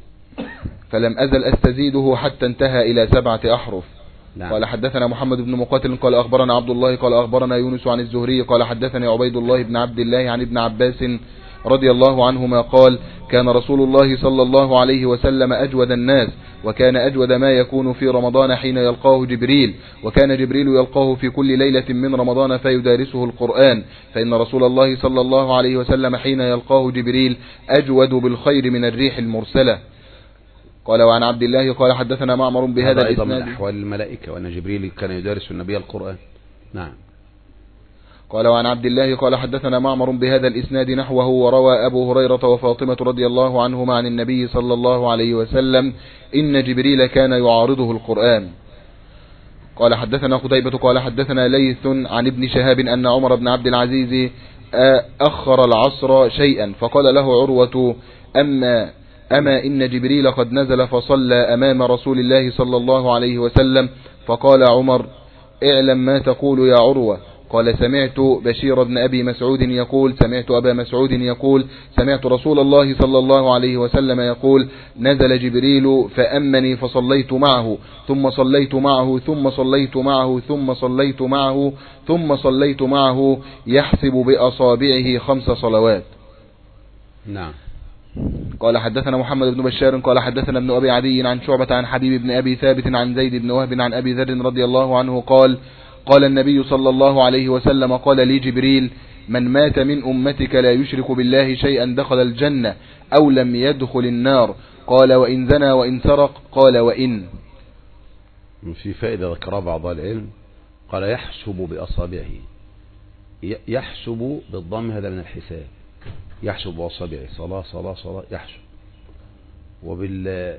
فلم أزل أستزيده حتى انتهى إلى سبعة أحرف. نعم. قال حدثنا محمد بن مقاتل قال أخبرنا عبد الله قال أخبرنا يونس عن الزهري قال حدثني عبيد الله بن عبد الله عن ابن عباس رضي الله عنهما قال كان رسول الله صلى الله عليه وسلم أجود الناس، وكان أجود ما يكون في رمضان حين يلقاه جبريل، وكان جبريل يلقاه في كل ليلة من رمضان فيدارسه القرآن، فإن رسول الله صلى الله عليه وسلم حين يلقاه جبريل أجود بالخير من الريح المرسلة. قال وعن عبد الله قال حدثنا معمر بهذا هذا أيضا من الإسناد. أحوال الملائكة وأن جبريل كان يدارس النبي القرآن. نعم. قال وعن عبد الله قال حدثنا معمر بهذا الإسناد نحوه، وروى أبو هريرة وفاطمة رضي الله عنهما عن النبي صلى الله عليه وسلم إن جبريل كان يعارضه القرآن. قال حدثنا قتيبة قال حدثنا ليث عن ابن شهاب أن عمر بن عبد العزيز أخر العصر شيئا، فقال له عروة أما أما إن جبريل قد نزل فصلى أمام رسول الله صلى الله عليه وسلم، فقال عمر اعلم ما تقول يا عروة. قال سمعت بشير بن أبي مسعود يقول سمعت أبا مسعود يقول سمعت رسول الله صلى الله عليه وسلم يقول نزل جبريل فأمني فصليت معه ثم صليت معه ثم صليت معه ثم صليت معه ثم صليت معه يحسب بأصابعه خمس صلوات. نعم. قال حدثنا محمد بن بشار قال حدثنا ابن أبي عدي عن شعبة عن حبيب بن أبي ثابت عن زيد بن وهب عن أبي ذر رضي الله عنه قال قال النبي صلى الله عليه وسلم قال لي جبريل من مات من أمتك لا يشرك بالله شيئا دخل الجنة أو لم يدخل النار. قال وإن زنى وإن سرق. قال وإن. في فائدة ذكرها بعض العلم، قال يحسب بأصابعه، يحسب بالضم هذا من الحساب، يحسب بأصابعه صلاة صلاة صلاة يحسب، وبالنصب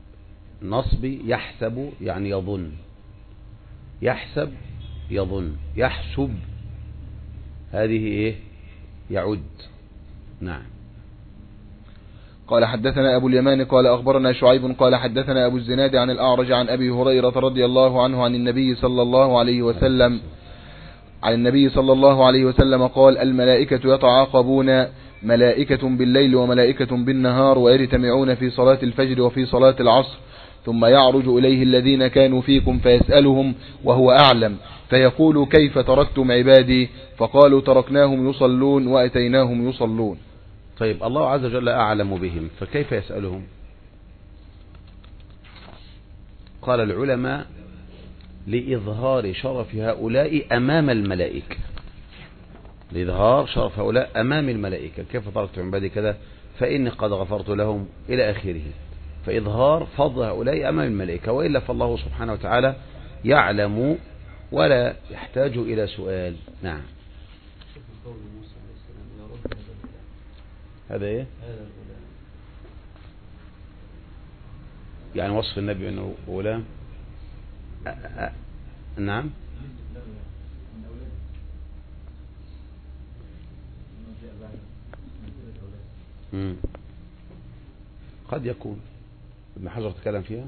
يحسب يعني يظن، يحسب يظن، يحسب هذه ايه يعد. نعم. قال حدثنا أبو اليمان قال أخبرنا شعيب قال حدثنا أبو الزناد عن الأعرج عن أبي هريرة رضي الله عنه عن النبي صلى الله عليه وسلم عن النبي صلى الله عليه وسلم قال الملائكة يتعاقبون ملائكة بالليل وملائكة بالنهار ويجتمعون في صلاة الفجر وفي صلاة العصر، ثم يعرج إليه الذين كانوا فيكم فيسألهم وهو أعلم فيقول كيف تركتم عبادي؟ فقالوا تركناهم يصلون وأتيناهم يصلون. طيب الله عز وجل أعلم بهم، فكيف يسألهم؟ قال العلماء لإظهار شرف هؤلاء أمام الملائكة، لإظهار شرف هؤلاء أمام الملائكة، كيف تركتم عبادي كذا فإني قد غفرت لهم إلى آخره، فإظهار فضل هؤلاء أمام الملائكة، وإلا فالله سبحانه وتعالى يعلم ولا يحتاج إلى سؤال. نعم. هذا إيه؟ يعني وصف النبي أنه غلام. نعم. مم. قد يكون ابن حجر تكلم فيها.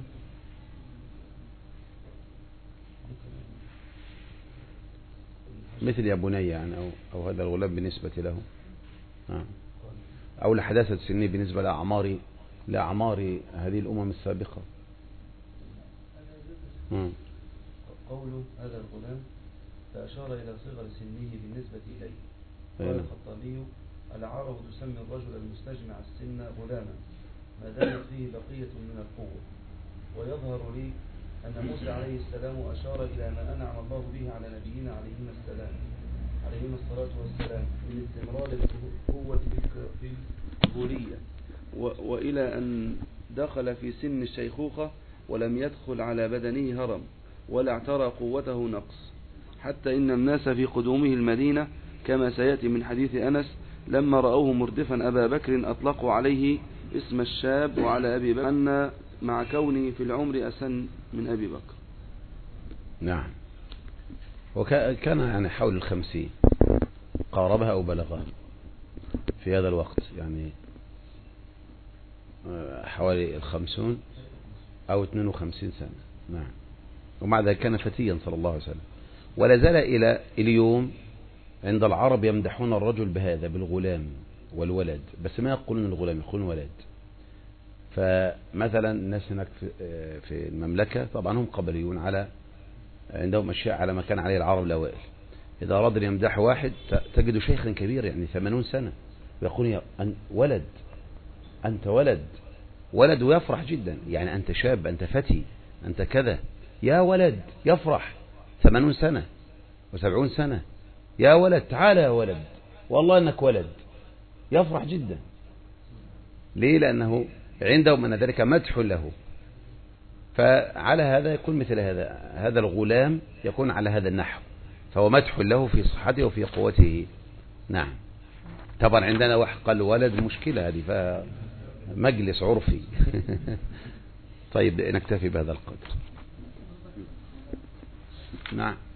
مثل يا بني يعني أو, أو هذا الغلام بالنسبة له، نعم، أو لحداثة سنه بالنسبة لأعمار لأعمار هذه الأمم السابقة. قوله هذا الغلام فأشار إلى صغر سنه بالنسبة إليه. أيوة. قال الخطابي: العرب تسمي الرجل المستجمع السن غلاما ما دامت فيه بقية من القوة. ويظهر لي أن موسى عليه السلام أشار إلى ما أنعم الله به على نبينا عليهما السلام عليهما الصلاة والسلام من استمرار القوة في الكبولية، وإلى أن دخل في سن الشيخوخة ولم يدخل على بدنه هرم ولا اعترى قوته نقص، حتى إن الناس في قدومه المدينة كما سيأتي من حديث أنس لما رأوه مردفا أبا بكر أطلقوا عليه اسم الشاب وعلى أبي بكر أن مع كونه في العمر أسن من أبي بكر. نعم. وكان يعني حول الخمسين، قاربها أو بلغها في هذا الوقت، يعني حوالي الخمسون أو اثنين وخمسين سنة. نعم. ومع ذلك كان فتيا صلى الله عليه وسلم، ولا زال إلى اليوم عند العرب يمدحون الرجل بهذا، بالغلام والولد، بس ما يقولون الغلام، يقولون ولد. فمثلا الناس هناك في المملكة طبعا هم قبليون، على عندهم أشياء على ما كان عليه العرب الأوائل. إذا أراد يمدح واحد تجد شيخا كبير يعني ثمانون سنة ويقول يا ولد، أنت ولد، ولد، ويفرح جدا، يعني أنت شاب، أنت فتي، أنت كذا، يا ولد، يفرح. ثمانون سنة وسبعون سنة، يا ولد، تعال يا ولد، والله أنك ولد، يفرح جدا. ليه؟ لأنه عندهم أن ذلك مدح له. فعلى هذا يكون مثل هذا، هذا الغلام يكون على هذا النحو، فهو مدح له في صحته وفي قوته. نعم. طبعا عندنا واحد قال ولد، مشكلة هذه، فمجلس عرفي. طيب نكتفي بهذا القدر. نعم.